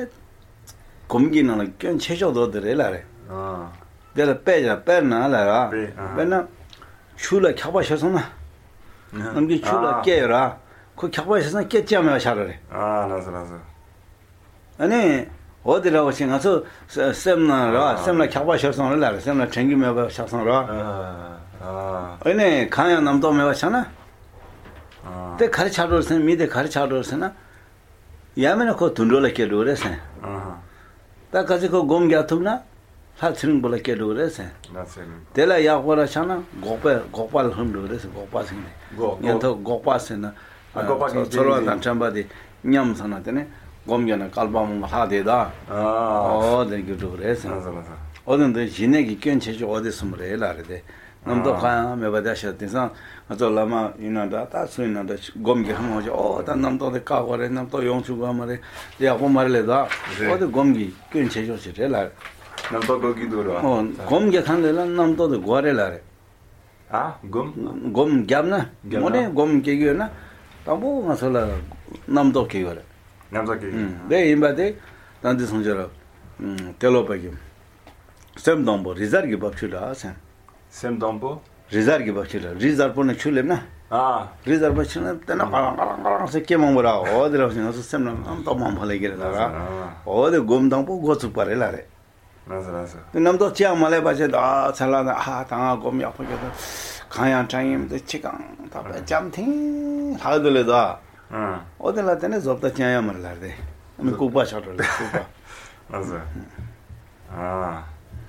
A: 곰기는 끼언 채셔도 어디래라래
C: 아.
A: 내가 빼자 빼나라라
C: 빼, 아.
A: 빼나 슈라 켜봐셔서나 남기 슈라 깨라 그 켜봐셔서 깨지면 샤라래
C: 아, 나서 나서.
A: 아니 어디라고 생각해서 쌤나라
C: 아.
A: 쌤나 켜봐셔서 날라 쌤나 챙기면 셔서라
C: 아. 아.
A: 아니 가야 남도 매워잖아
C: 아.
A: 때 가르쳐를 쌤 미대 가르쳐를 쌤나 야면은 그 돈돌에 깨도 그래서
C: 아.
A: 딱 가지 그 곰게 아tum나 사치는 벌에 깨도 그래서
C: 나서.
A: 대라 야고라잖아 고파 고파를 흔도 그래서 고파스네
C: 고.
A: 연토 고파스나
C: 아, 고파기
A: 서로
C: 이제-
A: 단참바디 냠선한테네 곰게는 깔바문 하대다
C: 아.
A: 어 되기도 그래서
C: 나서 나서.
A: 어딘데 진행이 견체지 어디 숨으래 라르데 남도 가 매바다셔대서 어절라마 이나다 따스이나다 곰게 하면서 어다 남도데 까고래 남도 용수가 말에 내가 본 말래다
C: 네.
A: 어디 곰기 견체조시래 라
C: 남도 거기도 라.
A: 어 곰게 간데는 남도도 고래라래
C: 아, 금?
A: 곰 갸나
C: 갸나?
A: 뭐네 곰 개기나 tambo masala namdo kigore
C: 남도 거기.
A: de imbade 단디 성저라 음 텔로바기 샘dombo rizargi babchula sen
C: 샘 덤보?
A: rizargi babchula rizar pone chulem
C: 아.
A: rizar bachuna tena qalang se kemongora odra sen so semna am to mam bhale gere dara
C: 아.
A: ode gomdangpo gochu pare lare
C: 나서 나서.
A: namdo chia male bache da chala ha tanga gom ya phoge da khaya chaim de chigang ta jamthi hadle da
C: 응.
A: 어딜라 때는 접다 지야야 말라데. 뭐 국바 셔를 국바.
C: 맞아. 아.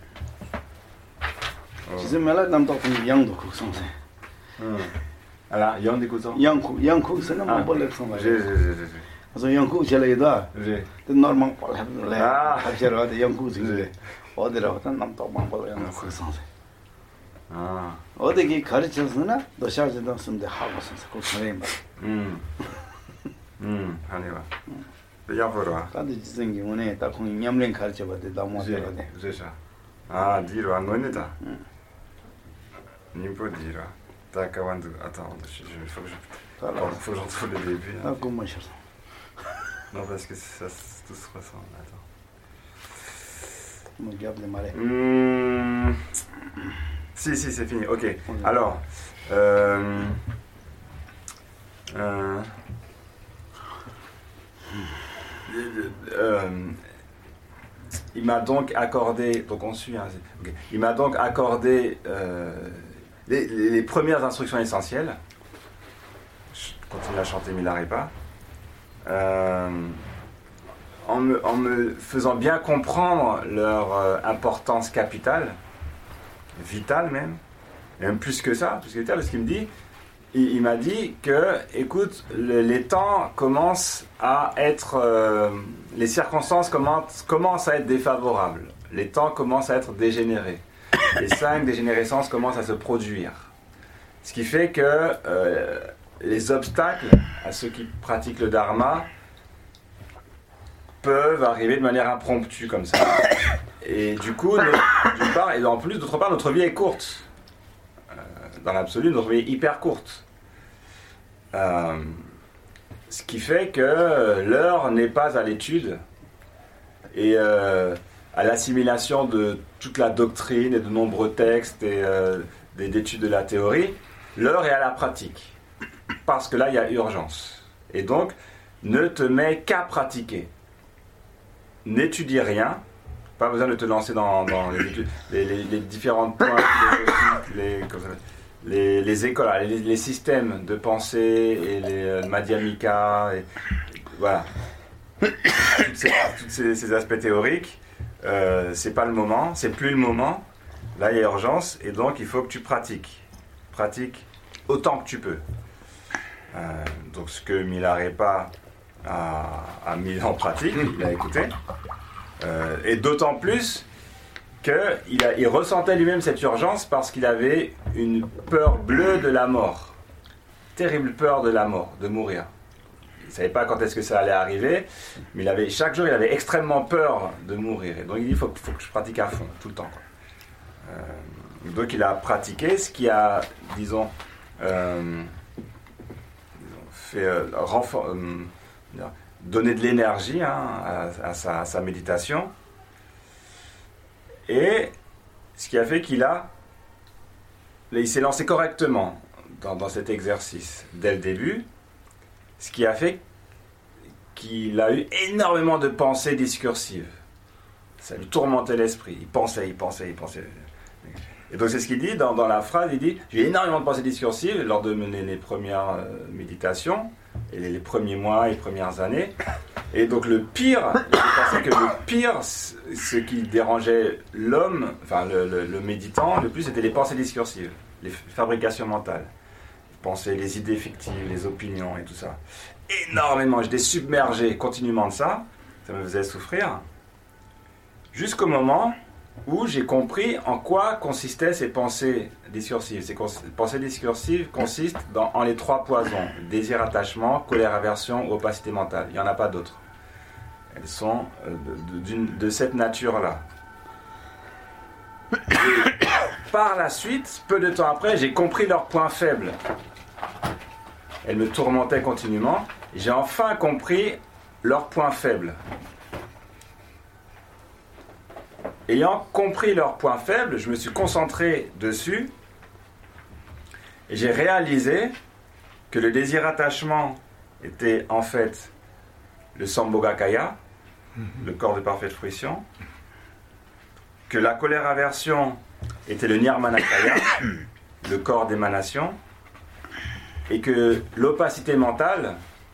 A: 지금 말라 남도 그 양도 국성세.
C: 응. 알아, 영디 구성?
A: 양국 양국에서는 뭐 벌레 성가.
C: 제, 제, 제, 제.
A: 그래서 양국 제래다.
C: 제.
A: 그 노멀 벌레.
C: 아.
A: 합셔라데 양국이래. 어디라 왔다 남도 망벌 양국 국성세.
C: 아.
A: 어디기 가르쳐서나 너 샤지도 쓴데 하고 선서 그 그래 봐.
C: 음. 음, 아니야. 야보라.
A: 다들 지생 경우에 딱 거기 냠랭 가르쳐 봐도 너무
C: 제,
A: 어려운데.
C: 제샤. 아, 뒤로 안 건네다. 님po dire. D'accord, attends, je, je, faut que je,
A: Alors,
C: faut que je retrouve le début.
A: 아
C: Hein.
A: 그만 셔.
C: Non, parce que ça, tout se ressemble. Attends.
A: 뭐 잡내 말해.
C: Hmm. Si, si, c'est fini. Ok. Alors, euh, euh, euh, il m'a donc accordé, donc on suit, hein, okay. Il m'a donc accordé euh, les, les, les premières instructions essentielles. Je continue à chanter Milarepa. Euh, en, me, en me faisant bien comprendre leur euh, importance capitale, vitale même, et même plus que ça, plus que vitale, parce qu'il me dit, il, il m'a dit que, écoute, le, les temps commencent à être, euh, les circonstances commencent, commencent à être défavorables, les temps commencent à être dégénérés, les cinq dégénérescences commencent à se produire, ce qui fait que euh, les obstacles à ceux qui pratiquent le dharma peuvent arriver de manière impromptue comme ça. Et du coup, d'une part, et en plus, d'autre part, notre vie est courte. Euh, dans l'absolu, notre vie est hyper courte. Euh, ce qui fait que l'heure n'est pas à l'étude et euh, à l'assimilation de toute la doctrine et de nombreux textes et euh, d'études de la théorie. L'heure est à la pratique. Parce que là, il y a urgence. Et donc, ne te mets qu'à pratiquer. N'étudie rien. Pas besoin de te lancer dans, dans les, études, les, les, les différentes points, les, les, les écoles, les, les systèmes de pensée et les euh, madhyamika, et, voilà. Tous ces, tous ces, ces aspects théoriques, euh, c'est pas le moment, c'est plus le moment. Là, il y a urgence et donc il faut que tu pratiques. Pratique autant que tu peux. Euh, donc ce que Milarepa a, a mis en pratique, il a écouté. Euh, et d'autant plus qu'il a, il ressentait lui-même cette urgence parce qu'il avait une peur bleue de la mort. Terrible peur de la mort, de mourir. ne savait pas quand est-ce que ça allait arriver, mais il avait, chaque jour il avait extrêmement peur de mourir. Et donc il dit il faut, faut que je pratique à fond, tout le temps. Quoi. Euh, donc il a pratiqué, ce qui a, disons, euh, fait euh, renfor- euh, donner de l'énergie hein, à, à, sa, à sa méditation. Et ce qui a fait qu'il a, il s'est lancé correctement dans, dans cet exercice dès le début, ce qui a fait qu'il a eu énormément de pensées discursives. Ça lui tourmentait l'esprit. Il pensait, il pensait, il pensait. Et donc c'est ce qu'il dit dans, dans la phrase, il dit « J'ai eu énormément de pensées discursives lors de mes, les premières euh, méditations, et les, les premiers mois, les premières années. Et donc le pire, je pensais que le pire, ce qui dérangeait l'homme, enfin le, le, le méditant, le plus, c'était les pensées discursives, les fabrications mentales. Les pensées, les idées fictives, les opinions et tout ça. Énormément, j'étais submergé continuellement de ça, ça me faisait souffrir, jusqu'au moment où j'ai compris en quoi consistaient ces pensées discursives. Ces cons- pensées discursives consistent dans, en les trois poisons, désir, attachement, colère, aversion, opacité mentale. Il n'y en a pas d'autres. Elles sont euh, de, de, de cette nature-là. Et par la suite, peu de temps après, j'ai compris leurs points faibles. Elles me tourmentaient continuellement. J'ai enfin compris leurs points faibles. Ayant compris leurs points faibles, je me suis concentré dessus et j'ai réalisé que le désir attachement était en fait le Sambhogakaya, le corps de parfaite fruition, que la colère aversion était le Nirmanakaya, le corps d'émanation, et que l'opacité mentale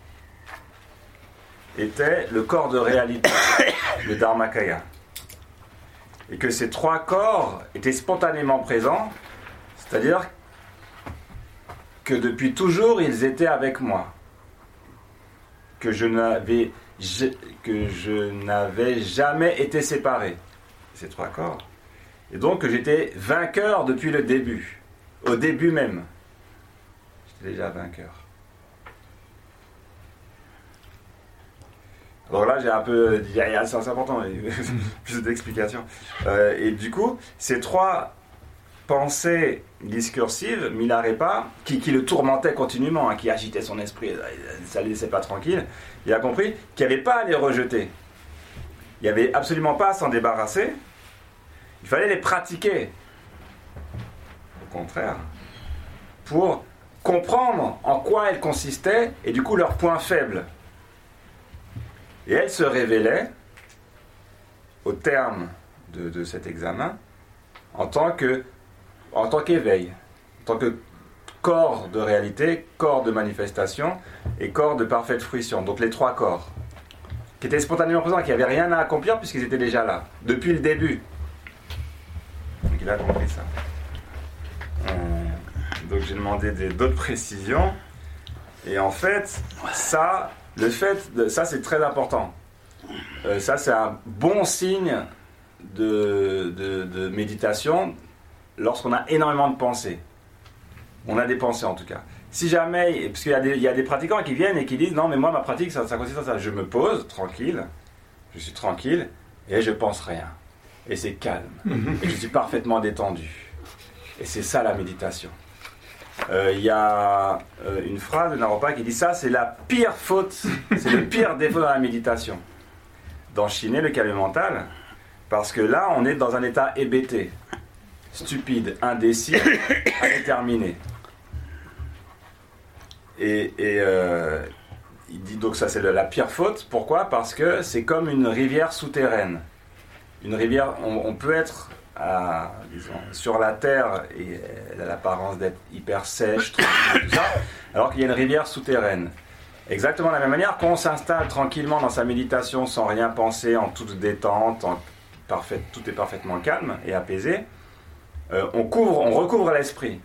C: était le corps de réalité, le Dharmakaya. Et que ces trois corps étaient spontanément présents, c'est-à-dire que depuis toujours ils étaient avec moi, que je n'avais, je, que je n'avais jamais été séparé, ces trois corps, et donc que j'étais vainqueur depuis le début, au début même, j'étais déjà vainqueur. Alors là, j'ai un peu dit, c'est important, plus d'explications. Euh, et du coup, ces trois pensées discursives, Milarepa, qui, qui le tourmentaient continuellement, hein, qui agitaient son esprit, ça ne le laissait pas tranquille, il a compris qu'il n'y avait pas à les rejeter. Il n'y avait absolument pas à s'en débarrasser. Il fallait les pratiquer. Au contraire. Pour comprendre en quoi elles consistaient et du coup leurs points faibles. Et elle se révélait, au terme de, de cet examen, en tant que, en tant qu'éveil, en tant que corps de réalité, corps de manifestation et corps de parfaite fruition. Donc les trois corps, qui étaient spontanément présents, qui n'avaient rien à accomplir puisqu'ils étaient déjà là, depuis le début. Donc il a compris ça. Euh, donc j'ai demandé des, d'autres précisions. Et en fait, ça... Le fait, de, ça c'est très important. Euh, ça c'est un bon signe de, de, de méditation lorsqu'on a énormément de pensées. On a des pensées en tout cas. Si jamais, parce qu'il y a des, il y a des pratiquants qui viennent et qui disent non mais moi ma pratique ça, ça consiste en ça. Je me pose tranquille, je suis tranquille et je pense rien. Et c'est calme. Et je suis parfaitement détendu. Et c'est ça la méditation. Il euh, y a euh, une phrase de Naropa qui dit ça c'est la pire faute, c'est le pire défaut dans la méditation, d'enchaîner le calme mental, parce que là on est dans un état hébété, stupide, indécis, indéterminé. Et, et euh, il dit donc ça c'est la pire faute. Pourquoi ? Parce que c'est comme une rivière souterraine. Une rivière, on, on peut être à, disons, sur la terre et elle a l'apparence d'être hyper sèche, tranquille, tout ça, alors qu'il y a une rivière souterraine. Exactement de la même manière qu'on s'installe tranquillement dans sa méditation sans rien penser, en toute détente, en parfait, tout est parfaitement calme et apaisé, euh, on couvre, on recouvre l'esprit.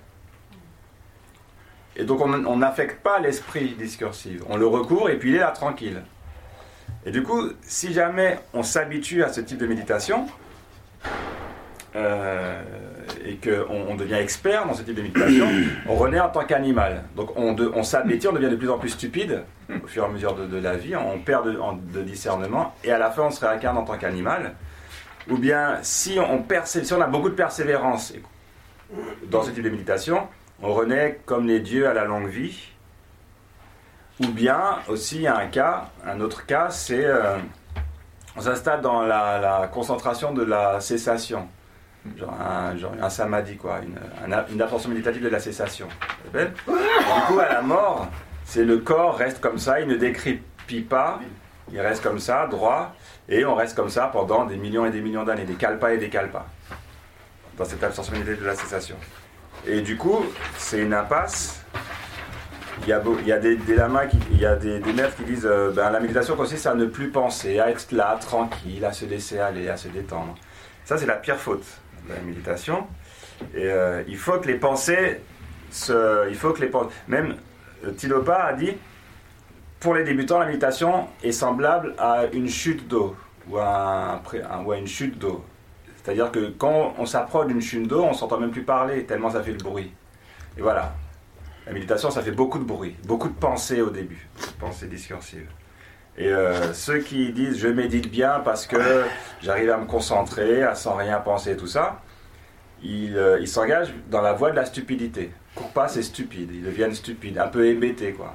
C: Et donc on n'affecte pas l'esprit discursif, on le recouvre et puis il est là tranquille. Et du coup, si jamais on s'habitue à ce type de méditation, Euh, et qu'on on devient expert dans ce type de méditation, on renaît en tant qu'animal. Donc on, de, on s'abétit, on devient de plus en plus stupide au fur et à mesure de, de la vie, on perd de, en, de discernement, et à la fin on se réincarne en tant qu'animal. Ou bien si on, persé- si on a beaucoup de persévérance dans ce type de méditation, on renaît comme les dieux à la longue vie. Ou bien aussi il y a un cas, un autre cas, c'est euh, on s'installe dans la, la concentration de la cessation, genre un, genre un samadhi quoi, une, un, une absorption méditative de la cessation. Du coup à la mort, c'est le corps reste comme ça, il ne décrépit pas, il reste comme ça, droit, et on reste comme ça pendant des millions et des millions d'années, des kalpas et des kalpas, dans cette absorption méditative de la cessation. Et du coup, c'est une impasse. Il y a, beau, il y a des, des lamas, qui, il y a des, des maîtres qui disent euh, ben, la méditation consiste à ne plus penser, à être là, tranquille, à se laisser aller, à se détendre. Ça, c'est la pire faute de la méditation. Et euh, il faut que les pensées, se, il faut que les pensées, même euh, Tilopa a dit, pour les débutants, la méditation est semblable à une chute d'eau ou à, un, ou à une chute d'eau. C'est-à-dire que quand on s'approche d'une chute d'eau, on ne s'entend même plus parler, tellement ça fait le bruit. Et voilà. La méditation, ça fait beaucoup de bruit, beaucoup de pensées au début, pensées discursives. Et euh, ceux qui disent « je médite bien parce que j'arrive à me concentrer, à sans rien penser, tout ça », ils, euh, ils s'engagent dans la voie de la stupidité. Courpa, c'est stupide, ils deviennent stupides, un peu hébétés, quoi.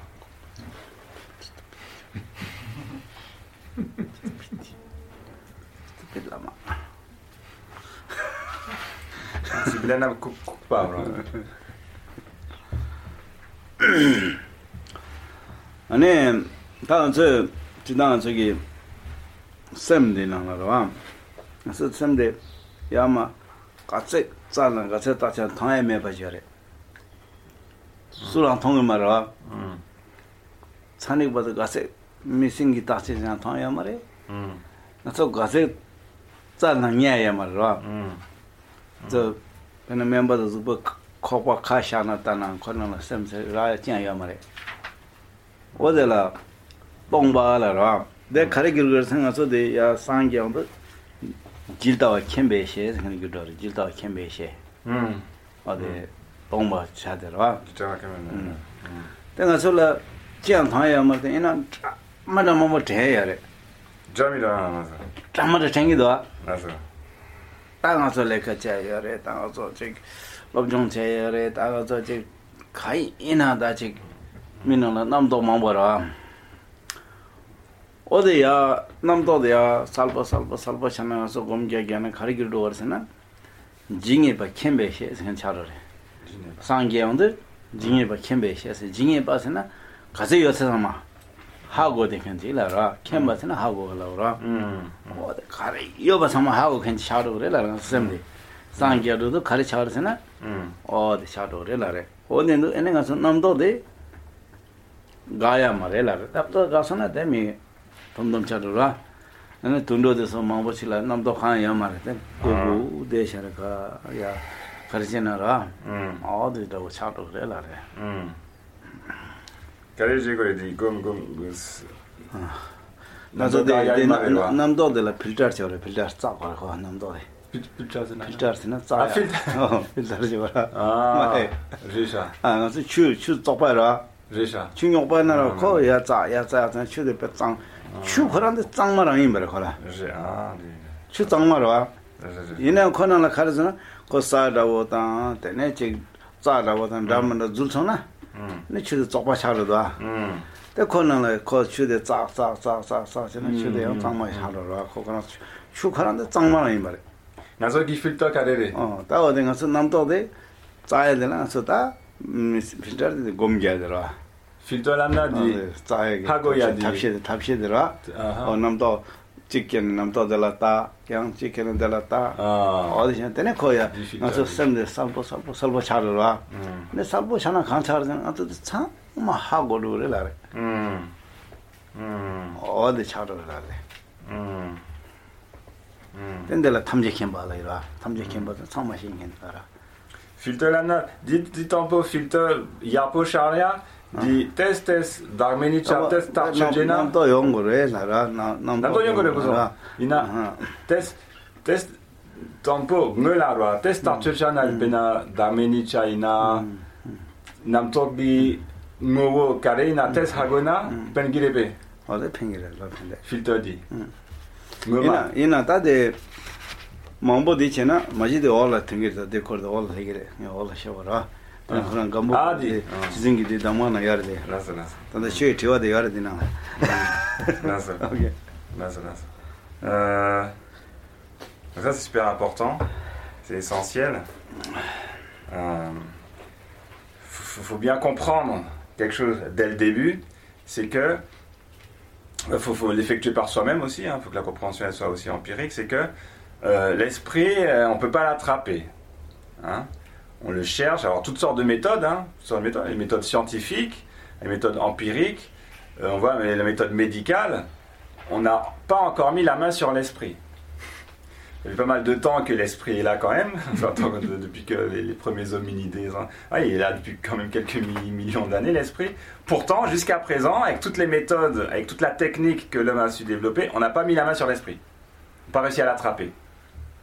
A: Stupide lama.
C: C'est bien un courpa,
A: 아니 다음 저 지난 저기 샘데 나라와 그래서 샘데 야마 같이 짜는 같이 다쳐 통해매 봐줘래 수랑 통을 말아 음 산이 봐도 같이 미싱기 다치잖아 통해 말에 음 나서 같이 짜는 냐야 말아 음저 그는 멤버도 뭐 코바 카샤나 타나 코나 샘세 라 짱야 말에 어데라 똥바라라 내 가르기를 생각해서 야 상경도 길다와 캠베시에 생각이 길다와 캠베시에 음 어데 똥바 차더라
C: 진짜 그러면
A: 내가 솔라 짱타야 말때 이나 마다 뭐 돼야래
C: 잠이라 맞아
A: 잠마다 챙기도
C: 맞아
A: 땅아서 레카 자야래 땅아서 저 법정 제열에 따라서 지 가이 인하다 지 민원은 남도 망보라 어디야 남도야 살바 살바 살바 샤나서 검게게는 가리기로 버스나 징에 바 캠베시에 생차러래 상계원들 징에 바 캠베시에서 징에 바스나 가서 여서마 하고 되겠지라라 캠바스나 하고 올라오라 음 어디 가리 여바서마 하고 괜찮아 그래라 선생님 상계로도 가르쳐서나 음 어디 샤도래라래 어디는 애는 가서 남도데 가야 말래라 답도 가서나 데미 덤덤 차도라 나는 돈도에서 마음보실라 남도 가야 말래 고고 대셔가 야 가르치나라 음 어디도 차도래라래 음
C: 가르치고리 곰곰
A: 나도 남도들 필터 쳐래 필터 짜고 남도에 필터스나 필터스나 짜 필터 필터 줘라 아
C: 리샤
A: 아 그래서 추추 똑바로
C: 리샤
A: 중요반나로 거야 짜야 짜야 추도 배짱 추 그런데 짱만 아니 말아 거라
C: 아
A: 추 짱마로 이내 코나라 가르잖아 거사다보다 때네 지 짜다보다 담만도 줄서나 네 추도 똑바 차려도 음 때 코나라 거 추도 짜짜짜짜짜 저는 추도 짱만 차려라 거기는 추 그런데 짱만 아니 말아
C: 나서 기 필터 가래래.
A: 어, 다 어디 가서 남도데 짜야 되나 서다 필터데 곰게더라.
C: 필터 남나디
A: 짜야
C: 하고야디
A: 탑시데 탑시더라. 어 남도 찍견 남도들었다. 그냥 찍견은 들었다. 어디서 때네 거야. 가서 샘데 살보 살보 살보 차려라. 근데 살보 차나 간차르는 아또 참 하고를 그래라. 음. 음. 어디 차려라래. 음. 근데라 탐지캠 봐라이라 탐지캠 봐도 참마시 있는다라
C: filtre là dit dit un peu filtre yapo sharia di test test d'armeni chapter tarchena
A: 남도 연구를 해라라 남도
C: 연구를 해서 이나 test test Tampo, Melarwa, Testa Churchana, Bena, Dameni China, Namtobi, Mowo, Karena, Tes Hagona, Pengirebe.
A: 어디 팽이래 라펜데
C: Filtodi.
A: 이나 이나 다데 mambo chena majide all thingir de kor de all higire all shawara tan gambo
C: adi
A: zingi de damana yarde
C: Nasa, nasa.
A: tan che tiwa de yarde na
C: Nasa.
A: OK
C: Nasa, nasa. Euh, donc ça c'est super important, c'est essentiel. Euh, faut, faut bien comprendre quelque chose dès le début, c'est que il faut, faut l'effectuer par soi-même aussi, il hein, faut que la compréhension elle soit aussi empirique, c'est que euh, l'esprit, euh, on ne peut pas l'attraper. Hein. On le cherche, alors toutes sortes de méthodes, hein, toutes sortes de méthodes, les méthodes scientifiques, les méthodes empiriques, euh, on voit mais la méthode médicale, on n'a pas encore mis la main sur l'esprit. Ça fait pas mal de temps que l'esprit est là quand même, enfin, depuis que les, les premiers hominidés, hein. Ah, il est là depuis quand même quelques mi- millions d'années l'esprit. Pourtant, jusqu'à présent, avec toutes les méthodes, avec toute la technique que l'homme a su développer, on n'a pas mis la main sur l'esprit. On n'a pas réussi à l'attraper. D'accord ?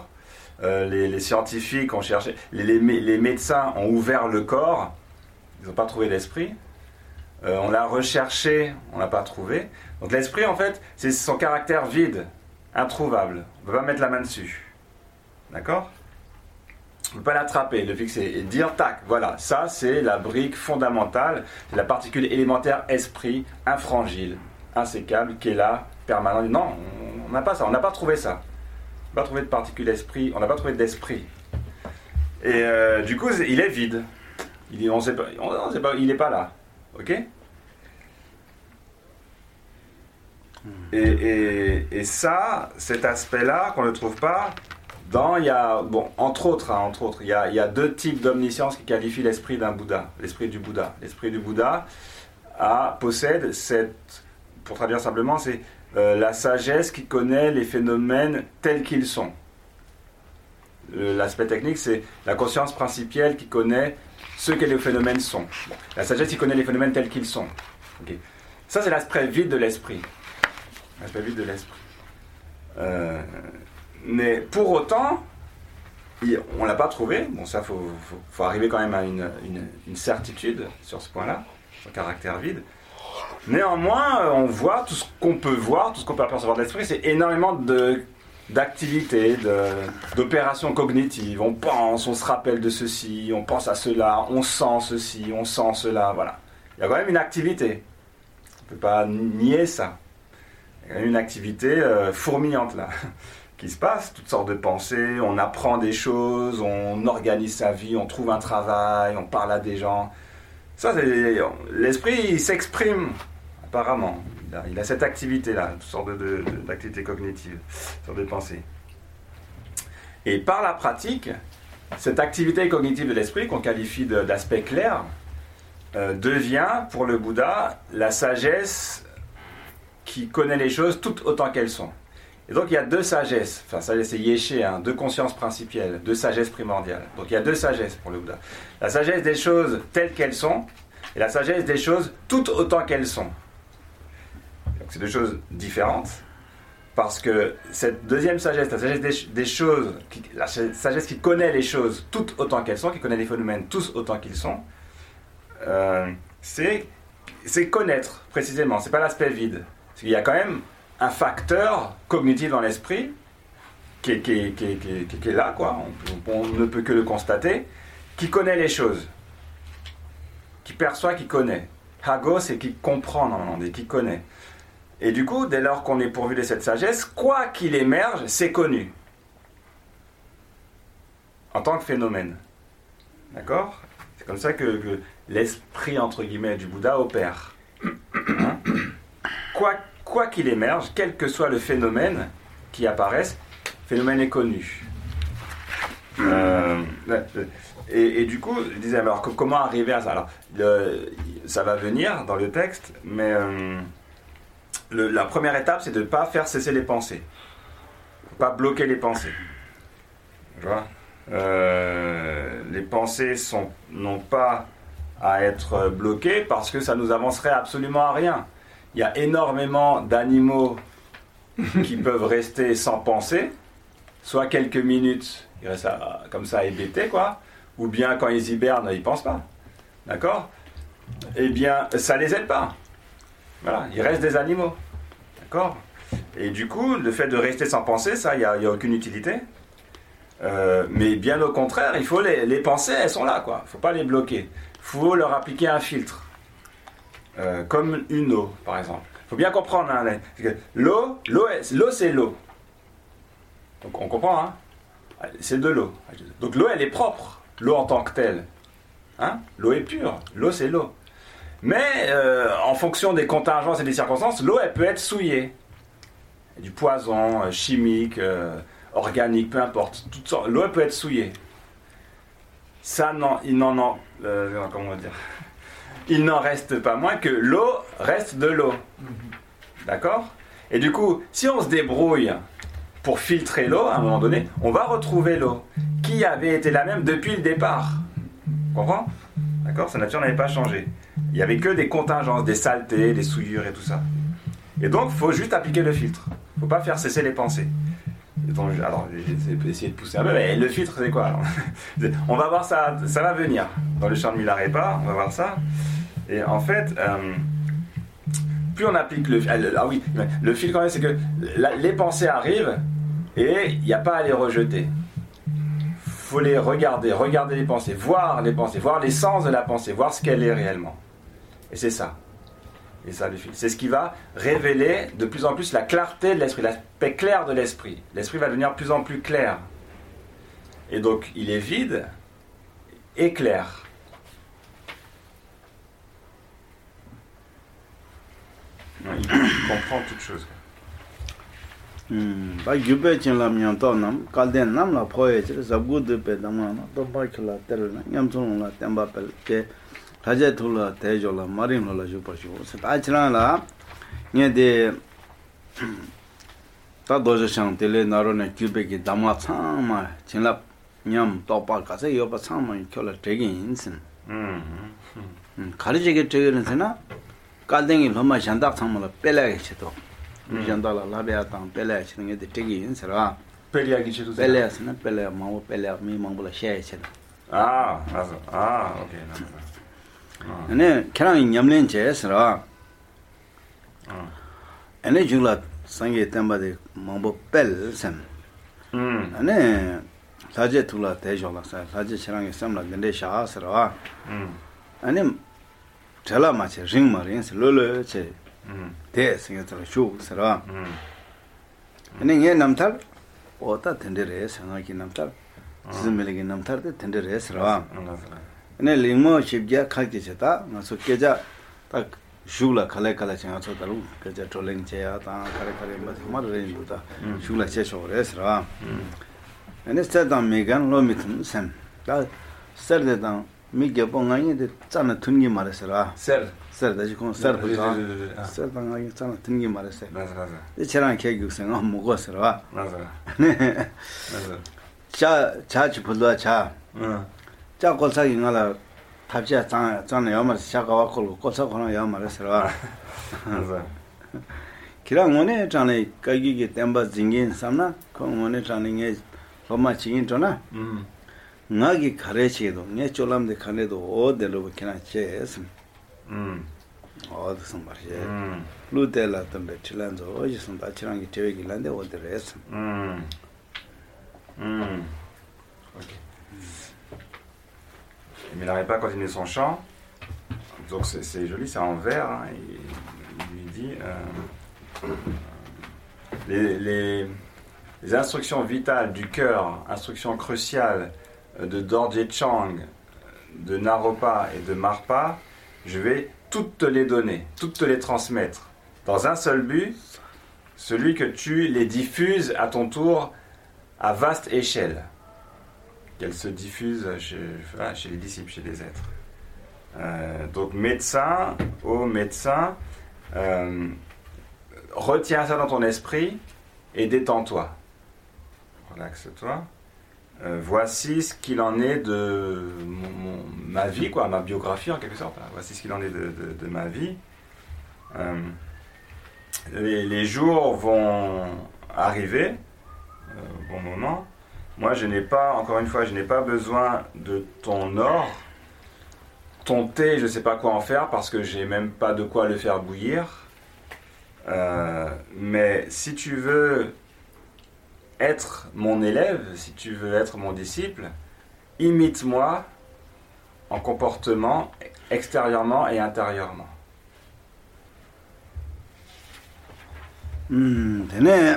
C: euh, les, les scientifiques ont cherché, les, les, les médecins ont ouvert le corps, ils n'ont pas trouvé l'esprit. Euh, on l'a recherché, on l'a pas trouvé. Donc l'esprit, en fait, c'est son caractère vide, introuvable. On ne peut pas mettre la main dessus. D'accord ? On ne peut pas l'attraper, le fixer et dire tac, voilà, ça c'est la brique fondamentale, c'est la particule élémentaire esprit, infrangible, insécable, qui est là, permanente. Non, on n'a pas ça, on n'a pas trouvé ça. On n'a pas trouvé de particule esprit, on n'a pas trouvé d'esprit. Et euh, du coup, il est vide. Il, on sait pas, on, on sait pas, il n'est pas là. Ok ? Et, et, et ça, cet aspect-là, qu'on ne trouve pas, dans, il y a, bon, entre autres, hein, entre autres, il y a, il y a deux types d'omniscience qui qualifient l'esprit d'un Bouddha, l'esprit du Bouddha. L'esprit du Bouddha a, possède cette, pour traduire simplement, c'est euh, la sagesse qui connaît les phénomènes tels qu'ils sont. Le, l'aspect technique, c'est la conscience principielle qui connaît ce que les phénomènes sont. Bon, la sagesse qui connaît les phénomènes tels qu'ils sont. Okay. Ça, c'est l'aspect vide de l'esprit. L'aspect vide de l'esprit. Euh, mais pour autant, il, on ne l'a pas trouvé. Bon, ça, il faut, faut, faut arriver quand même à une, une, une certitude sur ce point-là, son caractère vide. Néanmoins, on voit tout ce qu'on peut voir, tout ce qu'on peut apercevoir de l'esprit, c'est énormément de, d'activités, de, d'opérations cognitives. On pense, on se rappelle de ceci, on pense à cela, on sent ceci, on sent cela, voilà. Il y a quand même une activité. On ne peut pas nier ça. Il y a quand même une activité euh, fourmillante là, qui se passe, toutes sortes de pensées, on apprend des choses, on organise sa vie, on trouve un travail, on parle à des gens. Ça, c'est, l'esprit, il s'exprime, apparemment. Il a, il a cette activité-là, toutes sortes de, de, d'activités cognitives, toutes sortes de pensées. Et par la pratique, cette activité cognitive de l'esprit, qu'on qualifie de, d'aspect clair, euh, devient, pour le Bouddha, la sagesse qui connaît les choses toutes autant qu'elles sont. Et donc il y a deux sagesses, enfin sagesse c'est yeshe, hein, deux consciences principielles, deux sagesses primordiales. Donc il y a deux sagesses pour le Bouddha. La sagesse des choses telles qu'elles sont, et la sagesse des choses toutes autant qu'elles sont. Donc c'est deux choses différentes, parce que cette deuxième sagesse, la sagesse des, des choses, qui, la sagesse qui connaît les choses toutes autant qu'elles sont, qui connaît les phénomènes tous autant qu'ils sont, euh, c'est, c'est connaître précisément, c'est pas l'aspect vide. Il y a quand même un facteur cognitif dans l'esprit qui est, qui est, qui est, qui est, qui est là, quoi. On, on ne peut que le constater, qui connaît les choses, qui perçoit, qui connaît. Hago, c'est qui comprend normalement, qui connaît. Et du coup, dès lors qu'on est pourvu de cette sagesse, quoi qu'il émerge, c'est connu. En tant que phénomène. D'accord ? C'est comme ça que, que l'esprit, entre guillemets, du Bouddha opère. Hein ? Quoi, quoi qu'il émerge, quel que soit le phénomène qui apparaisse, le phénomène est connu. Euh, et, et du coup, je disais, alors comment arriver à ça ? Alors, le, ça va venir dans le texte, mais euh, le, la première étape, c'est de ne pas faire cesser les pensées. Il ne faut pas bloquer les pensées. Tu vois ? Euh, les pensées sont, n'ont pas à être bloquées parce que ça nous avancerait absolument à rien. Il y a énormément d'animaux qui peuvent rester sans penser, soit quelques minutes, ils restent à, comme ça hébétés, quoi, ou bien quand ils hibernent, ils ne pensent pas. D'accord ? Eh bien, ça ne les aide pas. Voilà, ils restent des animaux. D'accord ? Et du coup, le fait de rester sans penser, ça, il n'y a, a aucune utilité. Euh, mais bien au contraire, il faut les, les pensées, elles sont là, quoi. Il ne faut pas les bloquer. Il faut leur appliquer un filtre. Euh, comme une eau, par exemple. Il faut bien comprendre, hein, que l'eau, l'eau, l'eau, c'est l'eau. Donc on comprend, hein ? C'est de l'eau. Donc l'eau, elle est propre. L'eau en tant que telle. Hein ? L'eau est pure. L'eau, c'est l'eau. Mais euh, en fonction des contingences et des circonstances, l'eau, elle peut être souillée. Du poison, euh, chimique, euh, organique, peu importe. Toutes sortes. L'eau, elle peut être souillée. Ça, non, il n'en en, euh, comment on va dire il n'en reste pas moins que l'eau reste de l'eau. D'accord ? Et du coup, si on se débrouille pour filtrer l'eau, à un moment donné, on va retrouver l'eau qui avait été la même depuis le départ. Tu comprends ? D'accord ? Sa nature n'avait pas changé. Il n'y avait que des contingences, des saletés, des souillures et tout ça. Et donc, il faut juste appliquer le filtre. Il ne faut pas faire cesser les pensées. Et donc, alors, j'ai essayé de pousser un peu, mais le filtre, c'est quoi alors ? On va voir ça, ça va venir. Dans le champ de Milarepa, on va voir ça. Et en fait, euh, plus on applique le filtre... Ah oui, le filtre, quand même, c'est que la, les pensées arrivent et il n'y a pas à les rejeter. Il faut les regarder, regarder les pensées, voir les pensées, voir l'essence de la pensée, voir ce qu'elle est réellement. Et c'est ça. Et ça, le filtre. C'est ce qui va révéler de plus en plus la clarté de l'esprit, l'aspect clair de l'esprit. L'esprit va devenir de plus en plus clair. Et donc, il est vide et clair. Il comprend toutes choses.
A: 음, 바 유배 진라면 또남 갈덴 남라 포에지 잡고드 베다마나 또 바이클라 때르나 냠존라 템바펠 게 라제 툴라 대조라 마린로라 주퍼시고 스타치라라 녜데 따도저 상텔레 나로네 규베기 담마 참마 진라 냠 또바 가세 요바 참마 켜라 되게 인신 음 가르제게 되는데나 갈댕이 너무 잔다 참마라 뺄래게 쳐도 미잔달라 라베아탄 뺄래 치는 게 되게 인서라
C: 뺄래기 쳐도
A: 뺄래스나 뺄래 마고 뺄래 미 망불라 셔야 쳐
C: 아 맞아 아 오케이
A: 맞아 네 걔랑 냠낸 제스라 어 에네 줄라 상게 템바데 망보 뺄선 음 아네 사제 둘라 대조라 사제 치랑에 쌈라 근데 샤스라 음 아니 잘라 마치 링마린스 롤로체 음 대생에서 쇼스라 음 아니 얘 남탈 오다 텐데레 상하기 남탈 스멜기 남탈데 텐데레스라 아니 링모 십자 카기제다 나서 깨자 딱 슈라 칼레칼레 생아서 다루 깨자 톨랭제야 다 카레카레 마르레인도다 슈라 체쇼레스라 아니 스타담 메간 로미튼 셈다 서데당 미게 봉아이데 짠나 튼기 말했어라 셀 셀다지 콘 셀부터 셀당아이 짠나 튼기 말했어 맞아 맞아 이 저랑 계획생 안 먹었어라 맞아 네 맞아 자 자주 불러 자응 자 골사기 나라 탑자 짠 짠나 야말 샤가와 콜고 골사 코나 야말했어라 맞아 기랑 오네 짠에 가기게 템바 징긴 삼나 콩 오네 짠에 로마 징인 전화 음 나기 가래치도 내 졸람데 칸에도 어데로 그나 체스 음 어디서 말이야 음 루텔라 던데 칠란조 어디서 다 치랑이 되게 란데 어디레스 음 음
C: OK. Mais il n'arrive pas à continuer son chant. Donc c'est, c'est joli, c'est en vers hein, il, il lui dit euh, les, les les instructions vitales du cœur, instructions cruciales de Dorje Chang, de Naropa et de Marpa, je vais toutes te les donner, toutes te les transmettre, dans un seul but, celui que tu les diffuses à ton tour à vaste échelle, qu'elles se diffusent chez, voilà, chez les disciples, chez les êtres. Euh, donc médecin, ô médecin, euh, retiens ça dans ton esprit et détends-toi. Relaxe-toi. Euh, voici ce qu'il en est de mon, mon, ma vie, quoi, ma biographie en quelque sorte. Voici ce qu'il en est de, de, de ma vie. Euh, les, les jours vont arriver euh, au bon moment. Moi, je n'ai pas, encore une fois, je n'ai pas besoin de ton or. Ton thé, je ne sais pas quoi en faire parce que j'ai même pas de quoi le faire bouillir. Euh, mais si tu veux être mon élève, si tu veux être mon disciple, imite-moi en comportement extérieurement et intérieurement.
A: 음, 되네.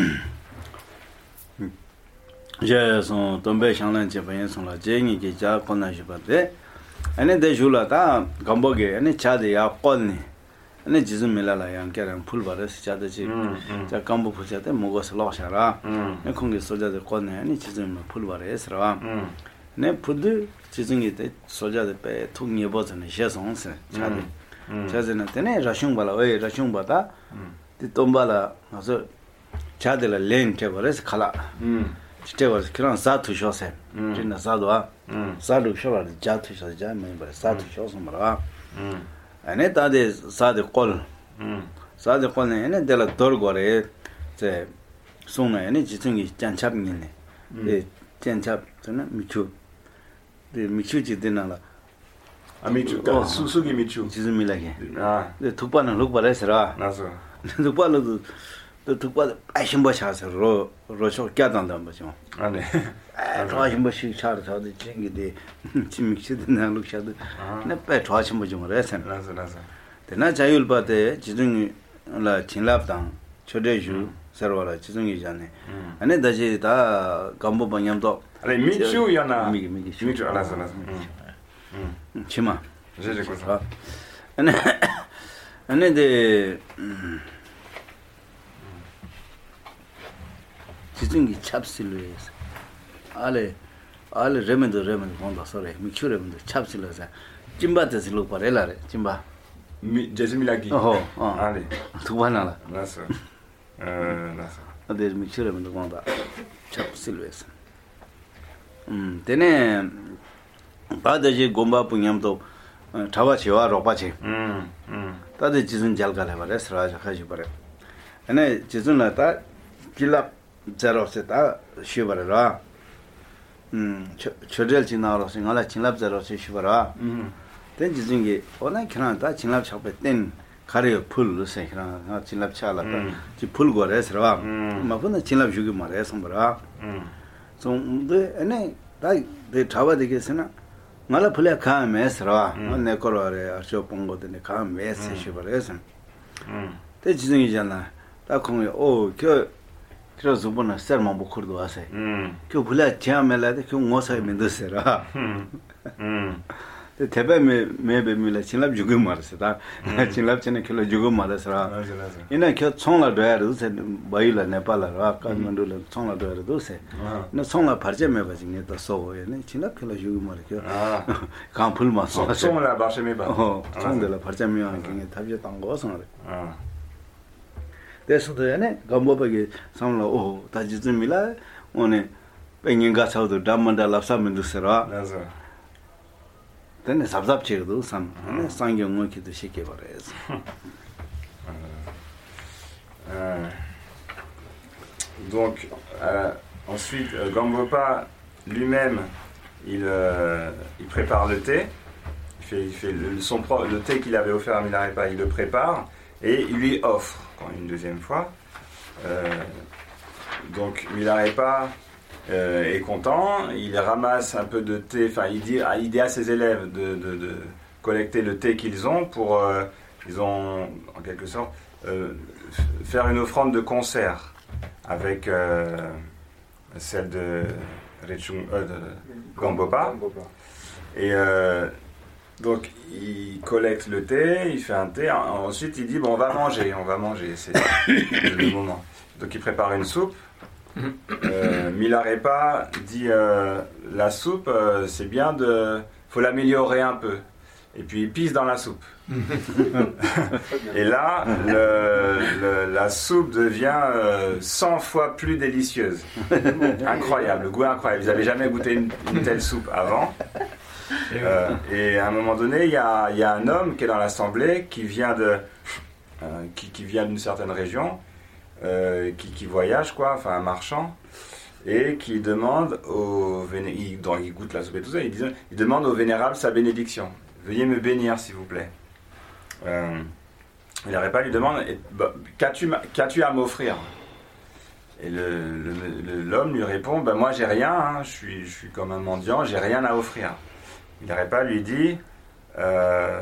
A: 이제 선 동배 상란 집에 선라 제니 기자 권나시 받대. 아니 대줄라다 감보게 아니 차대야 권니. 아니 지금 밀라라 양께랑 풀바르스 차대지. 자 감보 부자대 먹어서 러샤라. 네 공기 소자대 권네 아니 지금 풀바르스라. 네 푸드 지중이 때 소자대 배 통이 버전의 셰송스 차대. 자제는 되네 라숑발라 왜 라숑바다. tomba also chade la len te bores khala mm te bores kran sa tu shose jinna sa do sa lu shola ja tu shose ja me bores sa tu shose mara mm ane ta de sa de qol mm sa de qol ne de la dor gore je sona ne ji ting gi jan chap ni ne de jan chap tena michu de michu ji de na la
C: amichu su su gi michu
A: ji mi la ge
C: ah
A: de thupa na luk bales ra
C: na so
A: 또 빨로도 또 빨로 아신 거 차서로 로쇼 깨단다 뭐죠.
C: 아네.
A: 아, 좋아신 뭐씩 차를 차도 챙기데 침믹시도 나룩샤도. 네, 좋아신 뭐 좀 그래서.
C: 나서 나서.
A: 대나 자율 바데 지중이 라 진랍당 초대주 서로라 지중이잖아요. 아니 다시 다 간부 방향도
C: 아니 미추 야나.
A: 미기 미기.
C: 미추 알아서 알아서.
A: 음. 치마.
C: 제제 고사.
A: 아니 아니 데 지중이 찹실로에서 알레 알레 레멘도 레멘도 본다 소리 미추레멘도 찹실로서 찜바데스 로파레라레 찜바
C: 미 제스밀라기
A: 어허 어
C: 알레
A: 두바나라
C: 나서 어 나서
A: 아데 미추레멘도 본다 찹실로에서 음 데네 바다지 곰바 분냠도 타와치와 로파치 음음 다들 지준 잘 가래 말에 스라자 가지 버려 아니 지준나다 길랍 제로세다 쉬버라 음 저절 지나로 생각을 진랍 제로세 쉬버라 음 된지중에 오늘 그나다 진랍 잡을 땐 가려 풀을 생각나 진랍 차라다 지 풀거래서라 막은 진랍 주기 말해 선버라 음좀 근데 아니 다 잡아되겠으나 말아 풀에 가면서라 내 거로래 아셔 본 거더니 가면서 쉬버래서 음 된지중이잖아 딱 공에 오그 그래서 보나 설마 못 걸도 와서 그 불에 지하면라도 그 모서에 민도세라 음 대배매 매배밀라 진랍 주고 말았다 진랍 전에 킬로 주고 말았어라 이나 그 총라 돼야도세 바이라 네팔라 카드만두라 총라 돼야도세 나 총라 파르제메 바징네 또 소고에네 진랍 킬로 주고 말이야 아 강풀마 소
C: 총라 바르제메
A: 어 총들라 파르제메 한게 답이 딴 거서 아 대수도에네 감보베게 상라 오 다지즈밀라 오네 뱅인가 차도 담만다 랍사민두세라 맞아 근데 잡잡치도 산 네 상경을 기도 시켜 버려서
C: euh donc euh, ensuite euh, Gambopa lui-même il euh, il prépare le thé il fait il fait le, son le thé qu'il avait offert à Milarepa il le prépare et il lui offre une deuxième fois. Euh, donc Milarepa euh, est content, il ramasse un peu de thé, enfin il dit, il dit à ses élèves de, de, de collecter le thé qu'ils ont pour, euh, ils ont en quelque sorte euh, faire une offrande de concert avec euh, celle de, Rechung, euh, de Gambopa. Et euh, donc il collecte le thé, il fait un thé, ensuite il dit bon on va manger, on va manger, c'est le moment. Donc il prépare une soupe. Euh, Milarepa dit euh, la soupe euh, c'est bien de, faut l'améliorer un peu. Et puis il pisse dans la soupe. Et là le, le, la soupe devient euh, cent fois plus délicieuse. Incroyable, le goût incroyable. Ils n'avaient jamais goûté une, une telle soupe avant. Euh, et à un moment donné, il y a, y a un homme qui est dans l'assemblée qui vient de, euh, qui, qui vient d'une certaine région, euh, qui, qui voyage, quoi, enfin un marchand, et qui demande au véné... il, donc, il goûte la soupe et tout ça, il, dit, il demande au vénérable sa bénédiction. Veuillez me bénir, s'il vous plaît. Euh, il n'arrête pas, il lui demande, bah, qu'as-tu, qu'as-tu à m'offrir? Et le, le, le, l'homme lui répond, ben moi j'ai rien, hein, je, suis, je suis comme un mendiant, j'ai rien à offrir. Il n'arrête pas, lui dit, euh,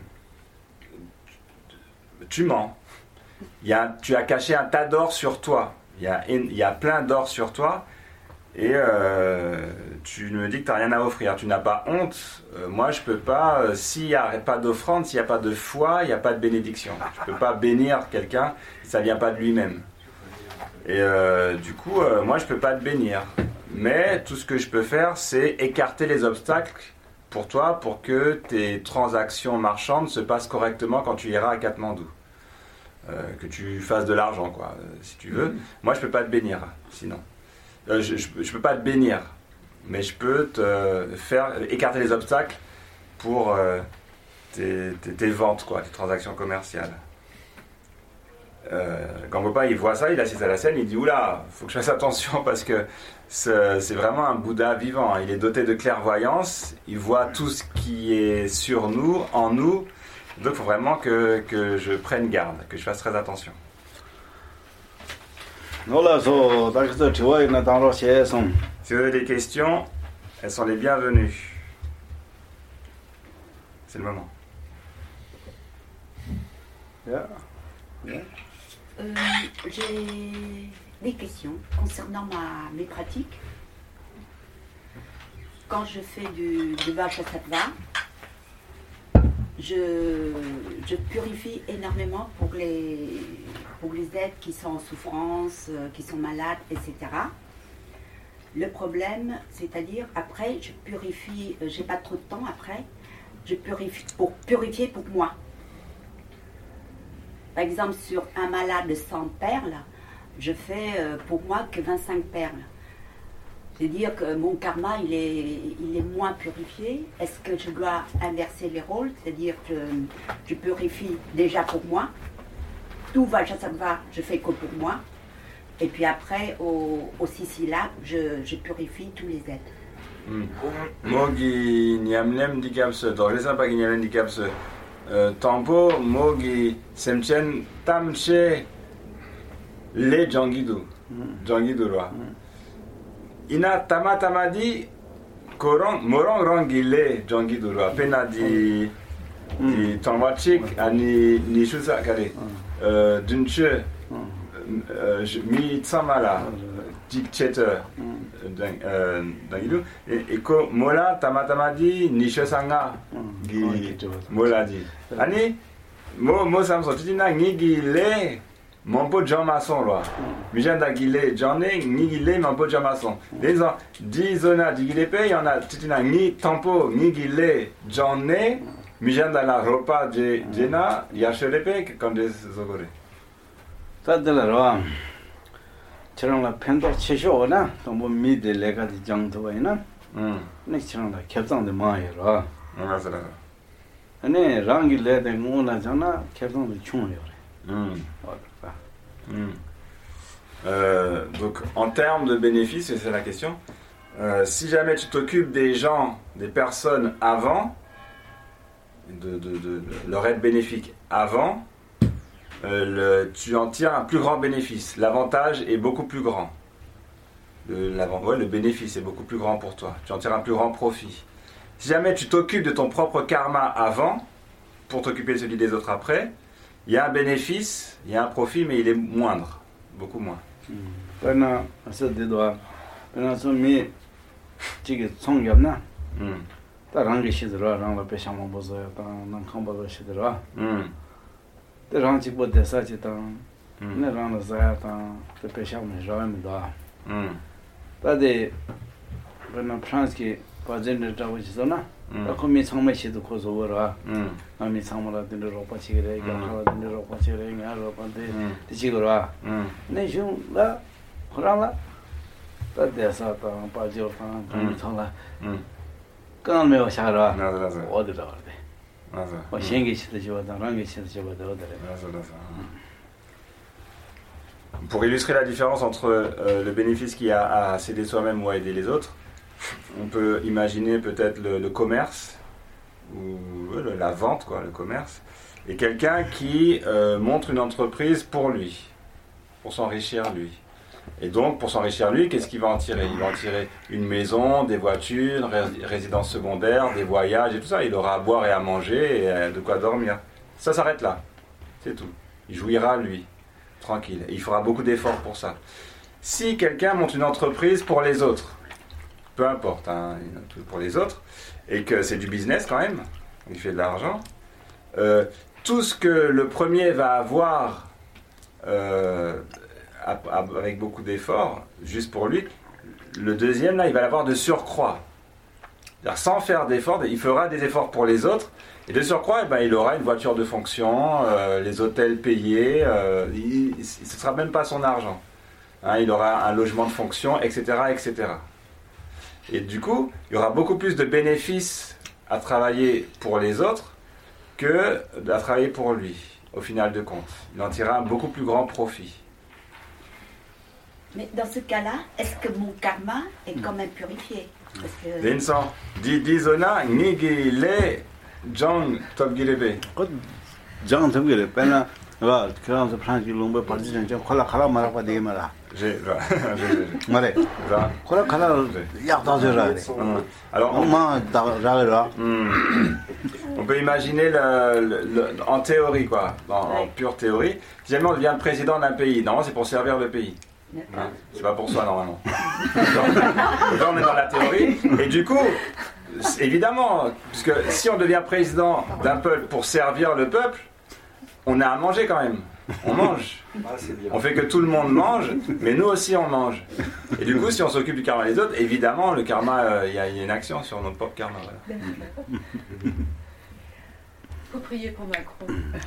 C: tu mens. Il y a, tu as caché un tas d'or sur toi. Il y a, il y a plein d'or sur toi. Et euh, tu me dis que tu n'as rien à offrir. Tu n'as pas honte. Euh, moi, je ne peux pas. Euh, s'il n'y a pas d'offrande, s'il n'y a pas de foi, il n'y a pas de bénédiction. Je ne peux pas bénir quelqu'un si ça ne vient pas de lui-même. Et euh, du coup, euh, moi, je ne peux pas te bénir. Mais tout ce que je peux faire, c'est écarter les obstacles pour toi, pour que tes transactions marchandes se passent correctement quand tu iras à Katmandou. Euh, que tu fasses de l'argent, quoi, euh, si tu veux. Mmh. Moi, je peux pas te bénir, sinon. Euh, je, je, je peux pas te bénir, mais je peux te euh, faire écarter les obstacles pour euh, tes, tes, tes ventes, quoi, tes transactions commerciales. Euh, quand papa il voit ça, il assiste à la scène, il dit oula, faut que je fasse attention parce que c'est, c'est vraiment un Bouddha vivant. Hein. Il est doté de clairvoyance, il voit tout ce qui est sur nous, en nous. Donc il faut vraiment que, que je prenne garde, que je fasse très attention. Si vous avez des questions, elles sont les bienvenues. C'est le moment.
A: Yeah. Yeah.
D: Euh, j'ai des questions concernant ma, mes pratiques. Quand je fais du, du Vajrasattva, je, je purifie énormément pour les, pour les êtres qui sont en souffrance, qui sont malades, et cetera. Le problème, c'est-à-dire, après, je purifie, j'ai pas trop de temps après, je purifie pour purifier pour moi. Par exemple, sur un malade de cent perles, je fais pour moi que vingt-cinq perles. C'est-à-dire que mon karma, il est, il est moins purifié. Est-ce que je dois inverser les rôles? C'est-à-dire que je purifie déjà pour moi. Tout Vajrasattva, je fais que pour moi. Et puis après, au, au six syllabes, je, je purifie tous les êtres.
C: Mogi Nyamlem Dikapse, dans les sympas qui Nyamlem Dikapse, Tampo, Mogi Semchen Tamche Le Jangidu. Jangidu Roi. Ina tama tama di korong morong rongile jongi dulu pena di di tongwachik ani ni shusa kare dunche mi tsamala dictator dangidu et ko mola tama tama di ni shosanga gi mola di ani mo mo samso titina ngigi le mon pot Jean Masson, là. Mijan d'Aguilé, j'en ai, ni Guilé, mon pot Jean Masson. Les ans, dix zonas d'Aguilé, il y en a, tu n'as ni Tampo, ni Guilé, j'en ai, Mijan dans la ropa de Jena, il y a chez les pays, comme des Zogoré.
A: Ça, de la loi, tu as la peine de chercher, là, ton bon midi, les gars de Jean Tovaina, next year, la captain de Maya, là.
C: Non, c'est là.
A: Et né, Rangilé, de Mona, Jana, captain de Chun,
C: Mmh. Euh, donc en termes de bénéfices, et c'est la question, euh, si jamais tu t'occupes des gens, des personnes avant, de, de, de, de leur aide bénéfique avant, euh, le, tu en tires un plus grand bénéfice. L'avantage est beaucoup plus grand. Le, ouais, le bénéfice est beaucoup plus grand pour toi. Tu en tires un plus grand profit. Si jamais tu t'occupes de ton propre karma avant, pour t'occuper de celui des autres après, il y a un bénéfice, il y a un profit, mais il est moindre, beaucoup moins.
A: Maintenant, c'est des doigts. Maintenant, c'est mis, tu es son gamin. Tu as rangé chez toi, rang la pêche à mon besoin, tu as combattu chez toi. Tu as rangé pour des sacs, tu as rang la zaïa, tu as pêché à mon joint, tu as des, maintenant, France qui pas de travail chez toi. Comme ils sont méchants de cause au roi, mais sans moi de l'Europe, tu es de l'Europe, tu es de l'Europe, tu es de l'Europe. Les gens là, là, tu as des ça, tu as pas de jour, tu as là. Quand on me voit ça, là, on est là. On s'engage de jouer dans l'angle, c'est de jouer dans l'autre.
C: pour illustrer la différence entre euh, le bénéfice qu'il y a à s'aider soi-même ou à aider les autres, on peut imaginer peut-être le, le commerce, ou euh, la vente, quoi, le commerce, et quelqu'un qui euh, montre une entreprise pour lui, pour s'enrichir lui. Et donc, pour s'enrichir lui, qu'est-ce qu'il va en tirer? Il va en tirer une maison, des voitures, une ré- résidence secondaire, des voyages et tout ça. Il aura à boire et à manger et euh, de quoi dormir. Ça s'arrête là. C'est tout. Il jouira lui, tranquille. Et il fera beaucoup d'efforts pour ça. Si quelqu'un monte une entreprise pour les autres, peu importe, hein, pour les autres, et que c'est du business quand même, il fait de l'argent, euh, tout ce que le premier va avoir euh, avec beaucoup d'efforts, juste pour lui, le deuxième, là, il va l'avoir de surcroît. C'est-à-dire, sans faire d'efforts, il fera des efforts pour les autres, et de surcroît, eh ben, il aura une voiture de fonction, euh, les hôtels payés, euh, il, ce ne sera même pas son argent. Hein, il aura un logement de fonction, et cetera, et cetera. Et du coup, il y aura beaucoup plus de bénéfices à travailler pour les autres que à travailler pour lui, au final de compte. Il en tirera un beaucoup plus grand profit.
D: Mais dans ce cas-là, est-ce que mon karma est quand même purifié? Parce que...
C: Vincent, di di zona nigi le John Tobgirebe.
A: John Tobgirebe, pena, va, quand on prend du lumbe par exemple, je crois que la mara pas de mara.
C: J'ai, j'ai,
A: Mare. Crois que la, y a dans le
C: Alors, on, on peut imaginer le, le, le, en théorie, quoi, en, en pure théorie, si jamais on devient président d'un pays, normalement c'est pour servir le pays. Hein, c'est pas pour soi normalement. Donc, là on est dans la théorie, et du coup, évidemment, puisque si on devient président d'un peuple pour servir le peuple, on a à manger quand même. On mange. On fait que tout le monde mange, mais nous aussi on mange. Et du coup, si on s'occupe du karma des autres, évidemment, le karma, il euh, y, y a une action sur notre propre karma. Voilà.
E: Il faut prier pour Macron.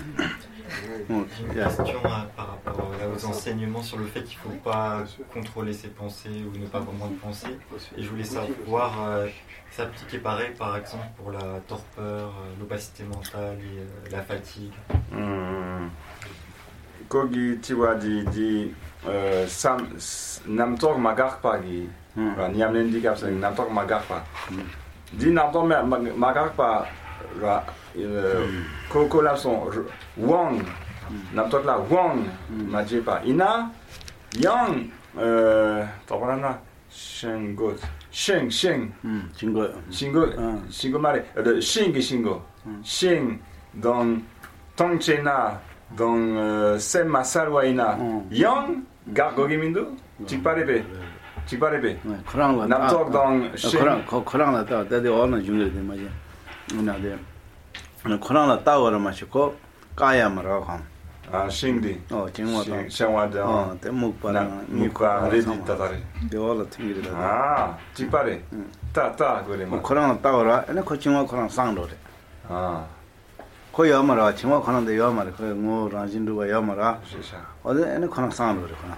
F: J'ai une question hein, par rapport aux enseignements sur le fait qu'il ne faut pas contrôler ses pensées ou ne pas vraiment y penser. Et je voulais savoir, euh, s'appliquer pareil par exemple pour la torpeur, euh, l'opacité mentale et euh, la fatigue.
C: Mmh. Kogi tiwa di di sam namtok magarpa gi niamlen di kapsa namtok magarpa di namtok magarpa ra koko la son wang namtok la wang majepa ina yang euh tabarana shengot sheng sheng
A: shingo
C: shingo shingo mare de shing shingo shing dans tongchena dans euh, Sema Salwaina Yang Gargogimindu Tikparebe Tikparebe Namtok dans
A: Koran Koran la ta de ona jungle de maje ona de na Koran la ta ora machiko kaya mara kham
C: ah Shingdi
A: oh jingwa ta
C: Shangwa da
A: oh te mukpa
C: mukpa redi tatare
A: de ola tingire da
C: ah Tikpare ta ta gore ma
A: Koran la ta ora ene ko jingwa Koran sang do de
C: ah
A: ko yamara chima khana de yamara ko ngo ranjin du ba yamara
C: c'est ça
A: ode ene khana sang do de khana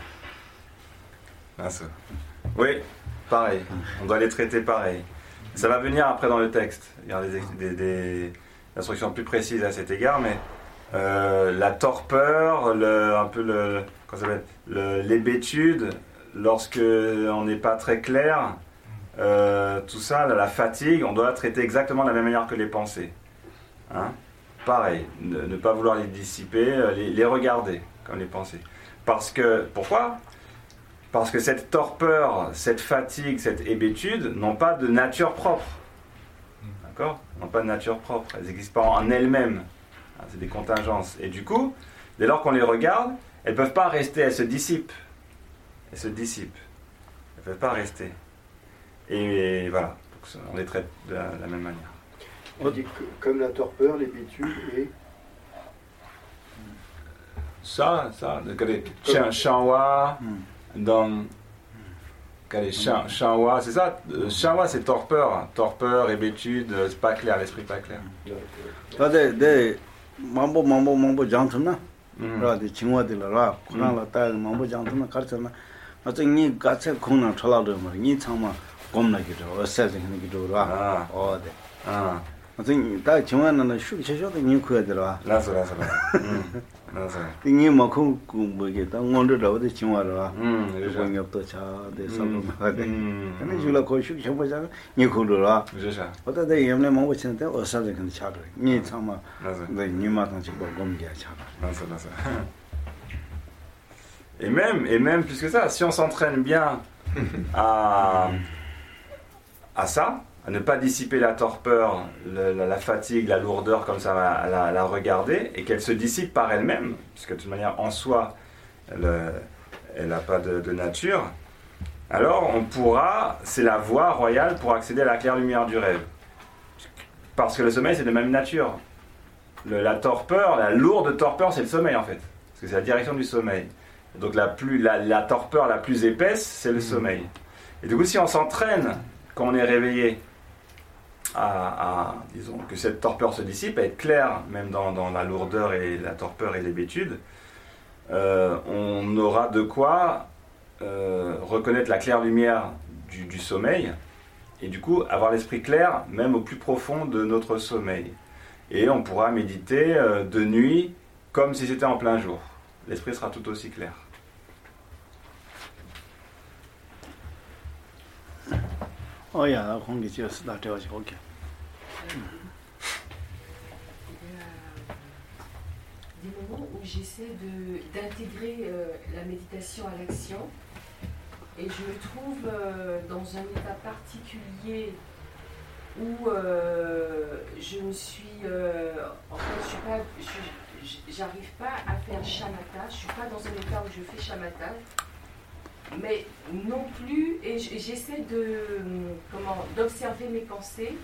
C: Merci. Oui, pareil. On doit les traiter pareil. Ça va venir après dans le texte. Il y a des, des, des instructions plus précises à cet égard, mais euh, la torpeur, le, un peu le, comment ça s'appelle, le, l'hébétude, lorsque on n'est pas très clair, euh, tout ça, la, la fatigue, on doit la traiter exactement de la même manière que les pensées. Hein? Pareil, ne, ne pas vouloir les dissiper, les, les regarder comme les pensées. Parce que, pourquoi ? Parce que cette torpeur, cette fatigue, cette hébétude n'ont pas de nature propre. D'accord ? N'ont pas de nature propre. Elles n'existent pas en elles-mêmes. C'est des contingences. Et du coup, dès lors qu'on les regarde, elles ne peuvent pas rester, elles se dissipent. Elles se dissipent. Elles ne peuvent pas rester. Et voilà, on les traite de la, de la même manière.
G: On dit que, comme la torpeur, l'hébétude et...
C: Ça, ça, Shanwa, dans Shanwa, c'est ça, Shanwa c'est torpeur, torpeur, hébétude, c'est pas clair, l'esprit pas clair.
A: Ça de de mambo mambo mambo jantuna, là de chingwa de là, Koran la ta mambo jantuna karchana, ate ni gatse khona thala de mar ni chama komna ki do, asa de ni ki do ra, o de. Ah. ate ta chingwa na shu che shu de ni khu de ra.
C: Là ça là ça.
A: 띵이 먹고 뭐게다 원더라고 돼 친구라
C: 음
A: 그거도 차 대사로 하데 근데 줄라 거식 쳐보자 니 그러라
C: 그래서
A: 어디다 예문에 먹고 치는데 어사를 근데 차를 니 참아 네 니마도 지고 검게 차라
C: 맞아 맞아 et même et même plus que ça si on s'entraîne bien à à ça à ne pas dissiper la torpeur, le, la, la fatigue, la lourdeur comme ça à la, à la regarder et qu'elle se dissipe par elle-même, puisque de toute manière en soi elle n'a pas de, de nature, alors on pourra, c'est la voie royale pour accéder à la claire lumière du rêve. Parce que le sommeil c'est de même nature. Le, la torpeur, la lourde torpeur c'est le sommeil en fait, parce que c'est la direction du sommeil. Donc la, plus, la, la torpeur la plus épaisse c'est le sommeil. Et du coup si on s'entraîne quand on est réveillé, À, à, disons, que cette torpeur se dissipe, à être clair, même dans, dans la lourdeur et la torpeur et l'hébétude, euh, on aura de quoi euh, reconnaître la claire lumière du, du sommeil, et du coup avoir l'esprit clair, même au plus profond de notre sommeil. Et on pourra méditer euh, de nuit, comme si c'était en plein jour. L'esprit sera tout aussi clair.
A: Oh yeah, la 공기 지었어. 나 되어 가지고 오케이.
H: Des moments où j'essaie de d'intégrer euh, la méditation à l'action et je me trouve euh, dans un état particulier où euh, je me suis euh, en fait je suis pas je, j'arrive pas à faire shamatha, je suis pas dans un état où je fais shamatha. Mais non plus, et j'essaie de, comment, d'observer mes pensées.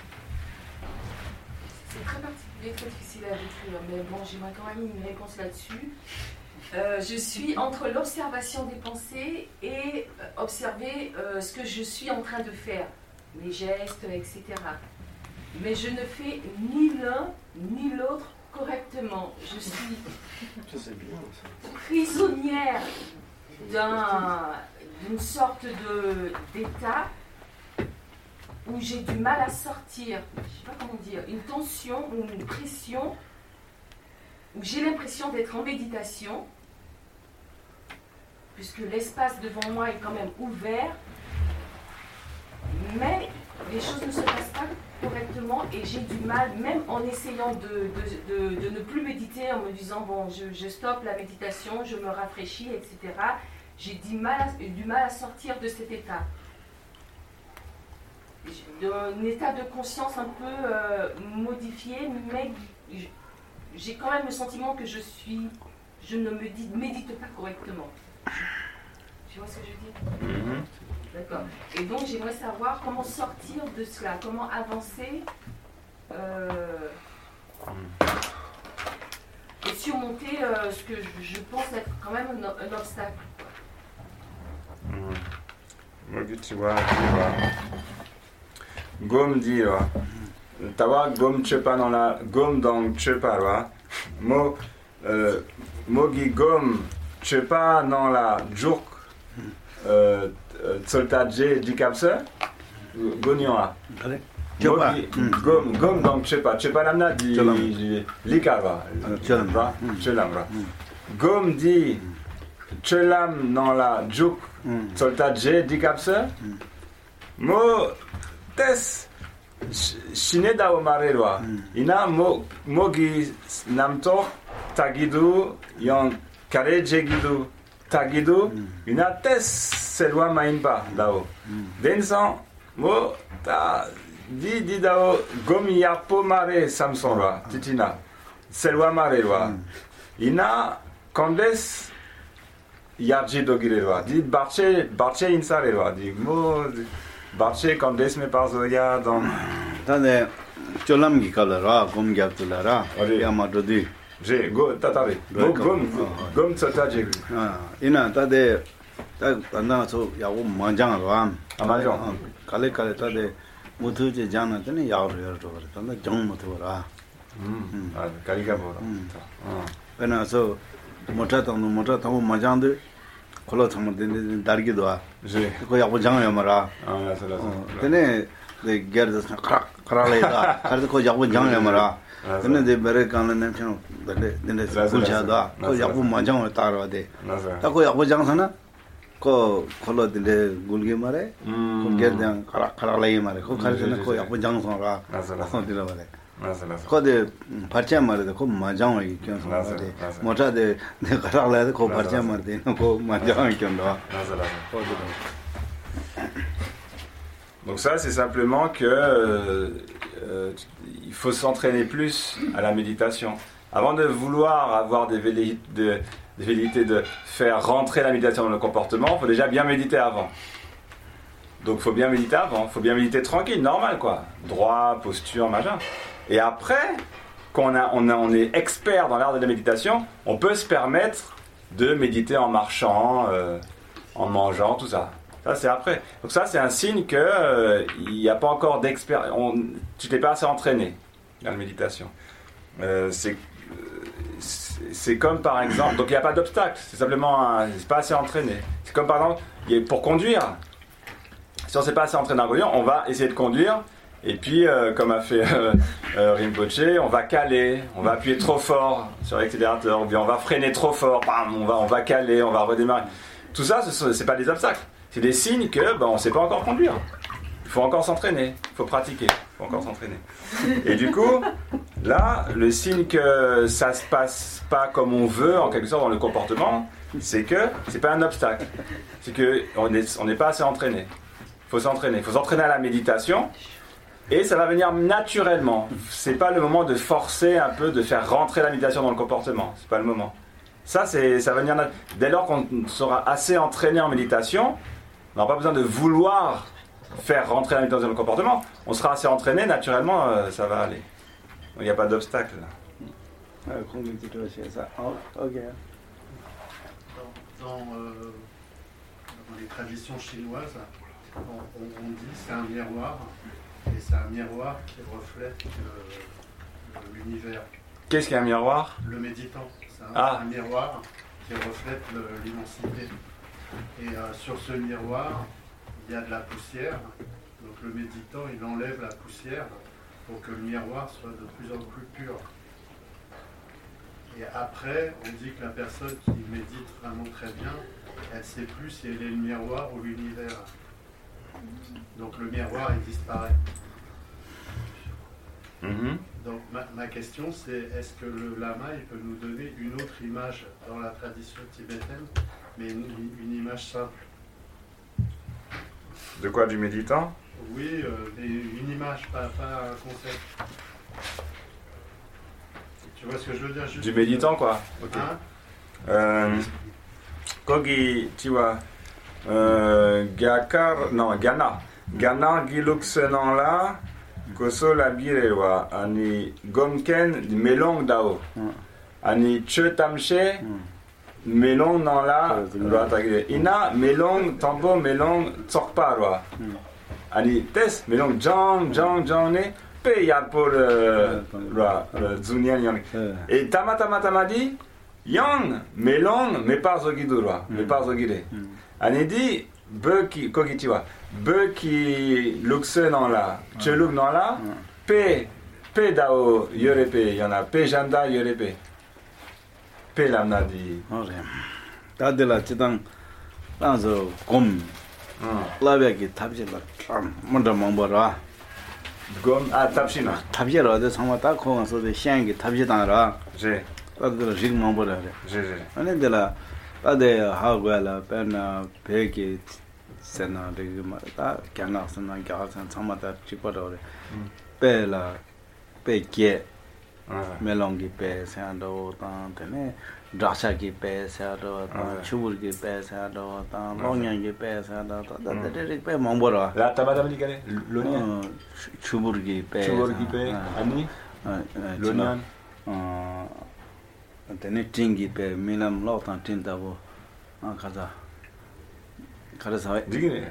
H: C'est très particulier, très difficile à décrire, mais bon, j'aimerais quand même une réponse là-dessus. Euh, je suis entre l'observation des pensées et observer euh, ce que je suis en train de faire, mes gestes, et cetera. Mais je ne fais ni l'un ni l'autre correctement. Je suis prisonnière d'un, d'une sorte de, d'état où j'ai du mal à sortir, je ne sais pas comment dire, une tension ou une pression, où j'ai l'impression d'être en méditation, puisque l'espace devant moi est quand même ouvert, mais les choses ne se passent pas correctement et j'ai du mal, même en essayant de, de, de, de ne plus méditer, en me disant bon, je, je stoppe la méditation, je me rafraîchis, et cetera. J'ai du mal, à, du mal à sortir de cet état. D'un état de conscience un peu euh, modifié, mais j'ai quand même le sentiment que je suis, je ne médite, médite pas correctement. Tu vois ce que je veux dire? Mm-hmm. D'accord. Et donc j'aimerais savoir comment sortir de cela, comment avancer euh, et surmonter euh, ce que je, je pense être quand même un, un obstacle.
C: Moi, tu vois, tu vois. Gom dit, tawa gom chepa dans la gom dans chepa, wa. Mo, mogi gom chepa dans la juk, tsoltaje dikapse, gonyoa. Mogi gom gom dans chepa, chepa namna di likava, chelamra, chelamra. Gom dit chelam dans la juk. Tsoltaje dikapse, mo tes shineda omarelwa. Ina mo mogi namto tagidu yon kareje gidu tagidu. Ina tes selwa mainba dao. Densan mo ta di di dao gomi yapo mare samsonwa titina selwa marelwa. Ina kondes Yarji dogirelwa, dit barche barche insarelwa, dit mo barche kandes me parzoya dans.
A: Tane cholam gi kalera gom gyaptulara yamato di.
C: J'ai go tatare. Go gom gom tataje.
A: Ah ina tade ta tanda so yawo manjang ram.
C: Manjang.
A: Kale kale tade mutuje jana tane yawo yor to tanda jong mutura.
C: 음. 아, 가리가 보라.
A: 어. 그러나 저 못하던 못하던 마장들 걸어 참는 다르기도 와.
C: 네.
A: 그거 야고 장어야 말아.
C: 아, 맞아.
A: 근데 내 게르도 크락 크락래다. 그래서 그 야고 장어야 말아. 근데 내 말에 가는 남편 근데 근데 kulchada ko yabu manjang taro de ta ko yabu jangsana ko kholodile gulge mare gulge dang kara kara lai mare ko kharjana ko yabu jangsong ra dile mare ko de parcha mare de ko manjang yi kyon so de mota de de kara lai de ko parcha mare de ko manjang yi kyon do.
C: Donc ça, c'est simplement que euh, euh, il faut s'entraîner plus à la méditation. Avant de vouloir avoir des velléités de, des velléités de faire rentrer la méditation dans le comportement, il faut déjà bien méditer avant. Donc il faut bien méditer avant, il faut bien méditer tranquille, normal quoi. Droit, posture, machin. Et après, quand on, a, on, a, on est expert dans l'art de la méditation, on peut se permettre de méditer en marchant, euh, en mangeant, tout ça. Ça, c'est après. Donc ça, c'est un signe qu'il n'y euh, a pas encore d'expert. Tu t'es pas assez entraîné dans la méditation. Euh, c'est, c'est comme par exemple... Donc il n'y a pas d'obstacle. C'est simplement... Un, c'est pas assez entraîné. C'est comme par exemple, pour conduire. Si on ne s'est pas assez entraîné en conduire, on va essayer de conduire. Et puis, euh, comme a fait euh, euh, Rinpoche, on va caler. On va appuyer trop fort sur l'accélérateur. Ou bien on va freiner trop fort. Bam, on, va, on va caler, on va redémarrer. Tout ça, ce n'est pas des obstacles. C'est des signes que ben, on ne sait pas encore conduire. Il faut encore s'entraîner, il faut pratiquer, il faut encore s'entraîner. Et du coup, là, le signe que ça ne se passe pas comme on veut, en quelque sorte, dans le comportement, c'est que ce n'est pas un obstacle. C'est qu'on n'est on n'est pas assez entraîné. Il faut s'entraîner. Il faut s'entraîner à la méditation et ça va venir naturellement. Ce n'est pas le moment de forcer un peu, de faire rentrer la méditation dans le comportement. Ce n'est pas le moment. Ça, c'est, ça va venir nat- dès lors qu'on sera assez entraîné en méditation. On n'aura pas besoin de vouloir faire rentrer la méditation dans le comportement. On sera assez entraîné, naturellement, euh, ça va aller. Il n'y a pas d'obstacle.
A: Là. Dans,
I: dans, euh, dans les traditions chinoises, on, on, on dit que c'est un miroir, et c'est un miroir qui reflète euh, l'univers.
C: Qu'est-ce qu'un miroir ?
I: Le méditant. C'est un,
C: ah.
I: un miroir qui reflète le, l'immensité. Et euh, sur ce miroir, il y a de la poussière. Donc le méditant, il enlève la poussière pour que le miroir soit de plus en plus pur. Et après, on dit que la personne qui médite vraiment très bien, elle ne sait plus si elle est le miroir ou l'univers. Donc le miroir, il disparaît.
C: Mm-hmm.
I: Donc ma, ma question, c'est est-ce que le lama, il peut nous donner une autre image dans la tradition tibétaine, mais une, une image simple.
C: De quoi, du méditant ?
I: Oui, euh, une image, pas, pas un concept. Tu vois ce que je veux dire? Juste
C: du méditant, quoi. Ok.
I: Hein
C: euh, Kogi, tu vois, euh, Gakar, non, Ghana. Ghana, Giluksenan là, Koso la birewa, Ani Gomken, Melong Dao. Ani Chetamche. Melong dans la ina melong tambo melong tsokpa roi ani tes melong jang jang jang ne pe ya pour roi zunian yang et tama tama tama di yang melong me pas ogidu roi me pas ogide ani di be ki kogitiwa be ki luxe dans la cheluk dans la pe pe dao yorepe yana pe janda yorepe Pelamna di.
A: Tadela chidang lanzo gom. Labeki tabjela. Manda mambora.
C: Gom ah tabshina.
A: Tabjela de samata ko so de shangi tabjidara.
C: Je.
A: Tadela rig mambora.
C: Je je.
A: Ane dela ade hagwala pena peki sena de mata kana sena gasan samata chipodore. Pela peki melongi pe sando tan tene drasha ki pe sando tan chubur ki pe sando tan longyan ki pe sando tan de pe mambora
C: la tabada likane lonian
A: chubur ki pe
C: chubur ki pe ani lonian
A: tene tingi pe milam lo tan tinta bo kaza kaza sa
C: digine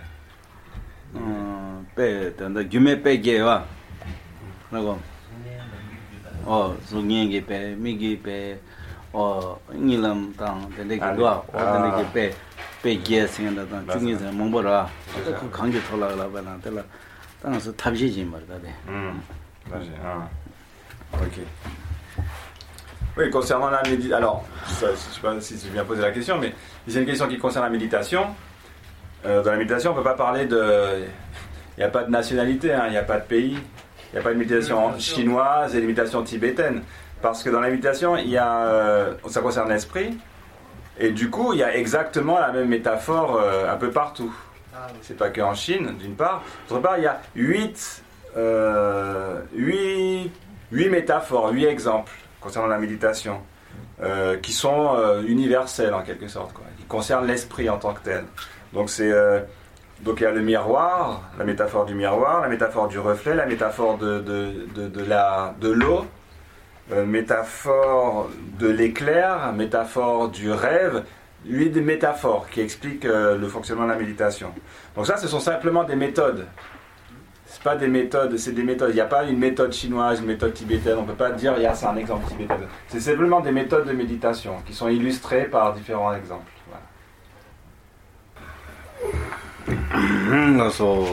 A: pe tanda gyume pe ge wa nago 어 송년기 배 미기 배어 인람 땅 데레기도 어 데레기 배 배게 생각다 중에서 몽보라 그 강제 돌아가라 봐라 달라 땅에서 탑시지 말다 돼.
C: 음. 맞아. 아. Ok. Oui, concernant la méditation, alors, ça, je ne sais pas si j'ai bien posé la question, mais si c'est une question qui concerne la méditation, euh, dans la méditation, on ne peut pas parler de... Il n'y a pas de nationalité, hein, il n'y a pas de pays, il n'y a pas de méditation chinoise et de méditation tibétaine. Parce que dans la méditation, il y a, euh, ça concerne l'esprit, et du coup, il y a exactement la même métaphore euh, un peu partout. C'est pas qu'en Chine, d'une part. D'autre part, il y a huit, euh, huit, huit métaphores, huit exemples concernant la méditation, euh, qui sont euh, universels en quelque sorte, quoi, qui concernent l'esprit en tant que tel. Donc c'est, euh, donc il y a le miroir, la métaphore du miroir, la métaphore du reflet, la métaphore de de de, de la de l'eau, euh, métaphore de l'éclair, métaphore du rêve. Huit des métaphores qui expliquent euh, le fonctionnement de la méditation. Donc ça, ce sont simplement des méthodes. C'est pas des méthodes, c'est des méthodes. Il n'y a pas une méthode chinoise, une méthode tibétaine. On ne peut pas dire, il y a c'est un exemple tibétain. C'est simplement des méthodes de méditation qui sont illustrées par différents exemples.
A: Voilà.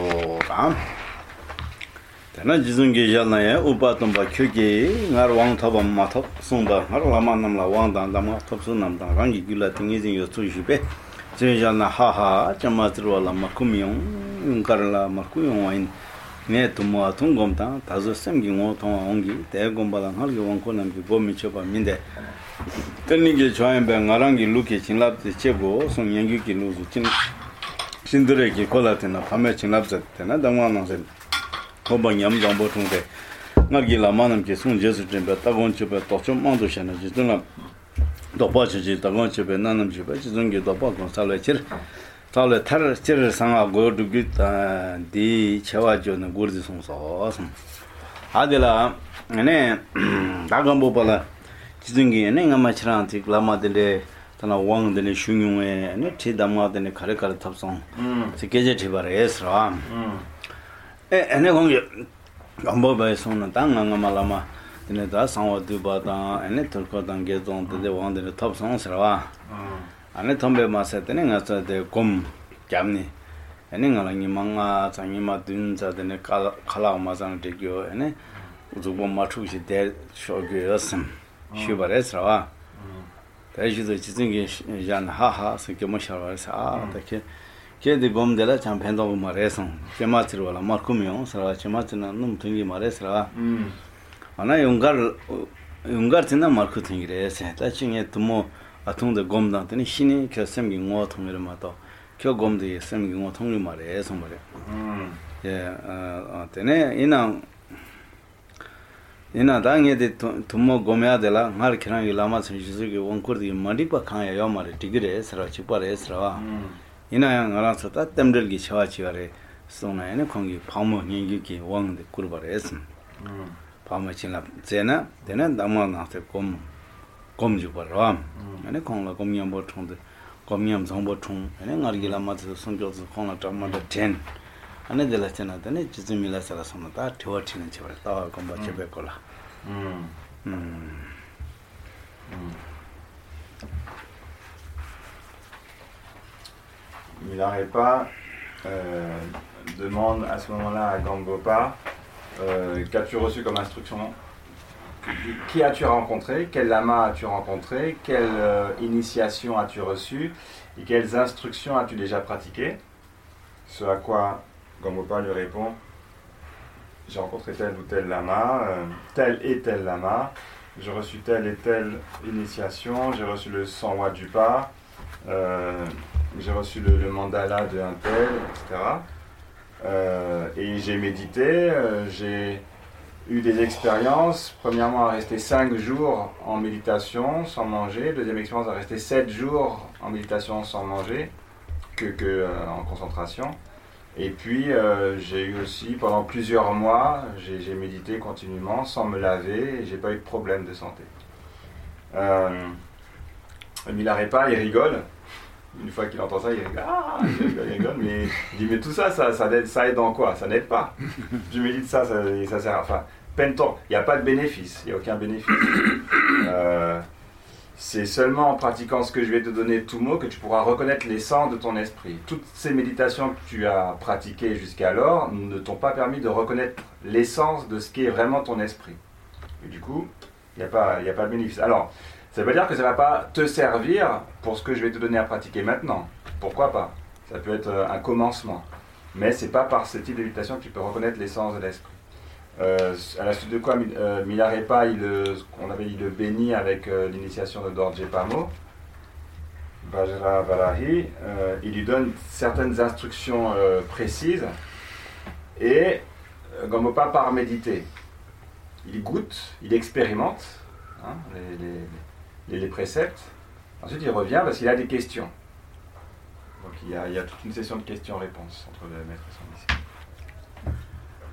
A: Tena jizun ge jalna ya upa tomba kyoge ngar wang thaba ma thap songba ngar lama namla wang dan dama thap su nam dan rangi gula tingi jing yo su jibe je jalna ha ha chama tro la ma kumyong ngar la ma kuyong wain ne tumo atung gom ta tazo sem gi ngo thong ongi te gom bala ngar ge wang ko nam gi bo mi choba minde teni ge chwaen be ngarangi luke chinlap te chebo song yang gi lu zu chin sindre ge kola tena phame chinlap zat tena dangwa nang se Hoba nyam jambo tungde ngagi la manam ke sung jesu jembe tagon chebe tochom mando shana jituna dopa chiji tagon chebe nanam chebe jizungi dopa kon salwe chir salwe tar chir sanga godu gita di chewa jo na gurdi sung so sum adela ene dagambo bala jizungi ene ngama chirang tik lama dele tana wang dele shungyungwe ene chi damwa dele kare kare tapsong si keje chibare esra ene kongi gambo bai sona tanga ngamalama dine da sangwa duba da ene turko dan ge zong de wang de top song sra ane tombe ma se tene nga sa de kom jamni ene ngala ngi manga changi ma dun za de ne kala kala ma sang de gyo ene uzubo ma chu shi de sho ge yasam shi bare sra da ji de ji ge jan ha ha se ge mo sha sa da ke che di gom dela cham phendo ma reson chema chirwala markumyo sara chema china num thingi mare sara ana yungar yungar tina marku thingi re se ta chinge tumo atung de gom dan tini shini kyo semgi ngo thongre ma to kyo gom de semgi ngo thongri mare so mare ye a tene ina ina dange de tumo gomya dela ngar khirang lama chiji ge wongkur di mari pa khaya yo mare tigre sara chipare sara 이나양 알아서 다 땜들기 쳐와치가래 송나에는 공기 파모 년기기 왕데 꾸르바레스 음 파모 진라 제나 되는 남만한테 곰 곰주 버라 아니 공라 곰염 버총데 곰염 정보 총 아니 나르기라 마트 성교스 공라 담마데 텐 아니 데라체나 되네 지즈밀라사라 손다 태워치는 쳐라 따와 곰바 쳐베콜라 음 음.
C: Milarepa euh, demande à ce moment-là à Gambopa euh, qu'as-tu reçu comme instruction? Qui as-tu rencontré? Quel lama as-tu rencontré? Quelle euh, initiation as-tu reçue? Et quelles instructions as-tu déjà pratiquées? Ce à quoi Gambopa lui répond: j'ai rencontré tel ou tel lama, euh, tel et tel lama, j'ai reçu telle et telle initiation, j'ai reçu le cent watts du pas, euh, j'ai reçu le, le mandala de un tel, et cetera. Euh, et j'ai médité, euh, j'ai eu des expériences, premièrement à rester cinq jours en méditation sans manger, deuxième expérience à rester sept jours en méditation sans manger, que, que euh, en concentration. Et puis euh, j'ai eu aussi pendant plusieurs mois, j'ai, j'ai médité continuellement sans me laver et j'ai pas eu de problème de santé. Euh, Milarepa, il rigole. Une fois qu'il entend ça, il rigole, ah, il rigole, il rigole, mais il dit mais tout ça, ça, ça, aide, ça aide en quoi? Ça n'aide pas. Je médite ça, ça, ça sert, enfin, peine temps, il n'y a pas de bénéfice, il n'y a aucun bénéfice. Euh, c'est seulement en pratiquant ce que je vais te donner tout mot que tu pourras reconnaître l'essence de ton esprit. Toutes ces méditations que tu as pratiquées jusqu'alors ne t'ont pas permis de reconnaître l'essence de ce qu'est vraiment ton esprit. Et du coup, il n'y a pas, il n'y a pas de bénéfice. Alors, ça veut dire que ça ne va pas te servir pour ce que je vais te donner à pratiquer maintenant. Pourquoi pas? Ça peut être un commencement. Mais ce n'est pas par ce type de méditation que tu peux reconnaître l'essence de l'esprit. Euh, à la suite de quoi, euh, Milarepa, il, on avait dit le béni avec euh, l'initiation de Dorje Pamo, Vajra Valahi, euh, il lui donne certaines instructions euh, précises et euh, Gomopa part méditer. Il goûte, il expérimente hein, les, les, les, les préceptes, ensuite il revient parce qu'il a des questions. Donc il y a, il y a toute une session de questions-réponses entre le maître et son disciple.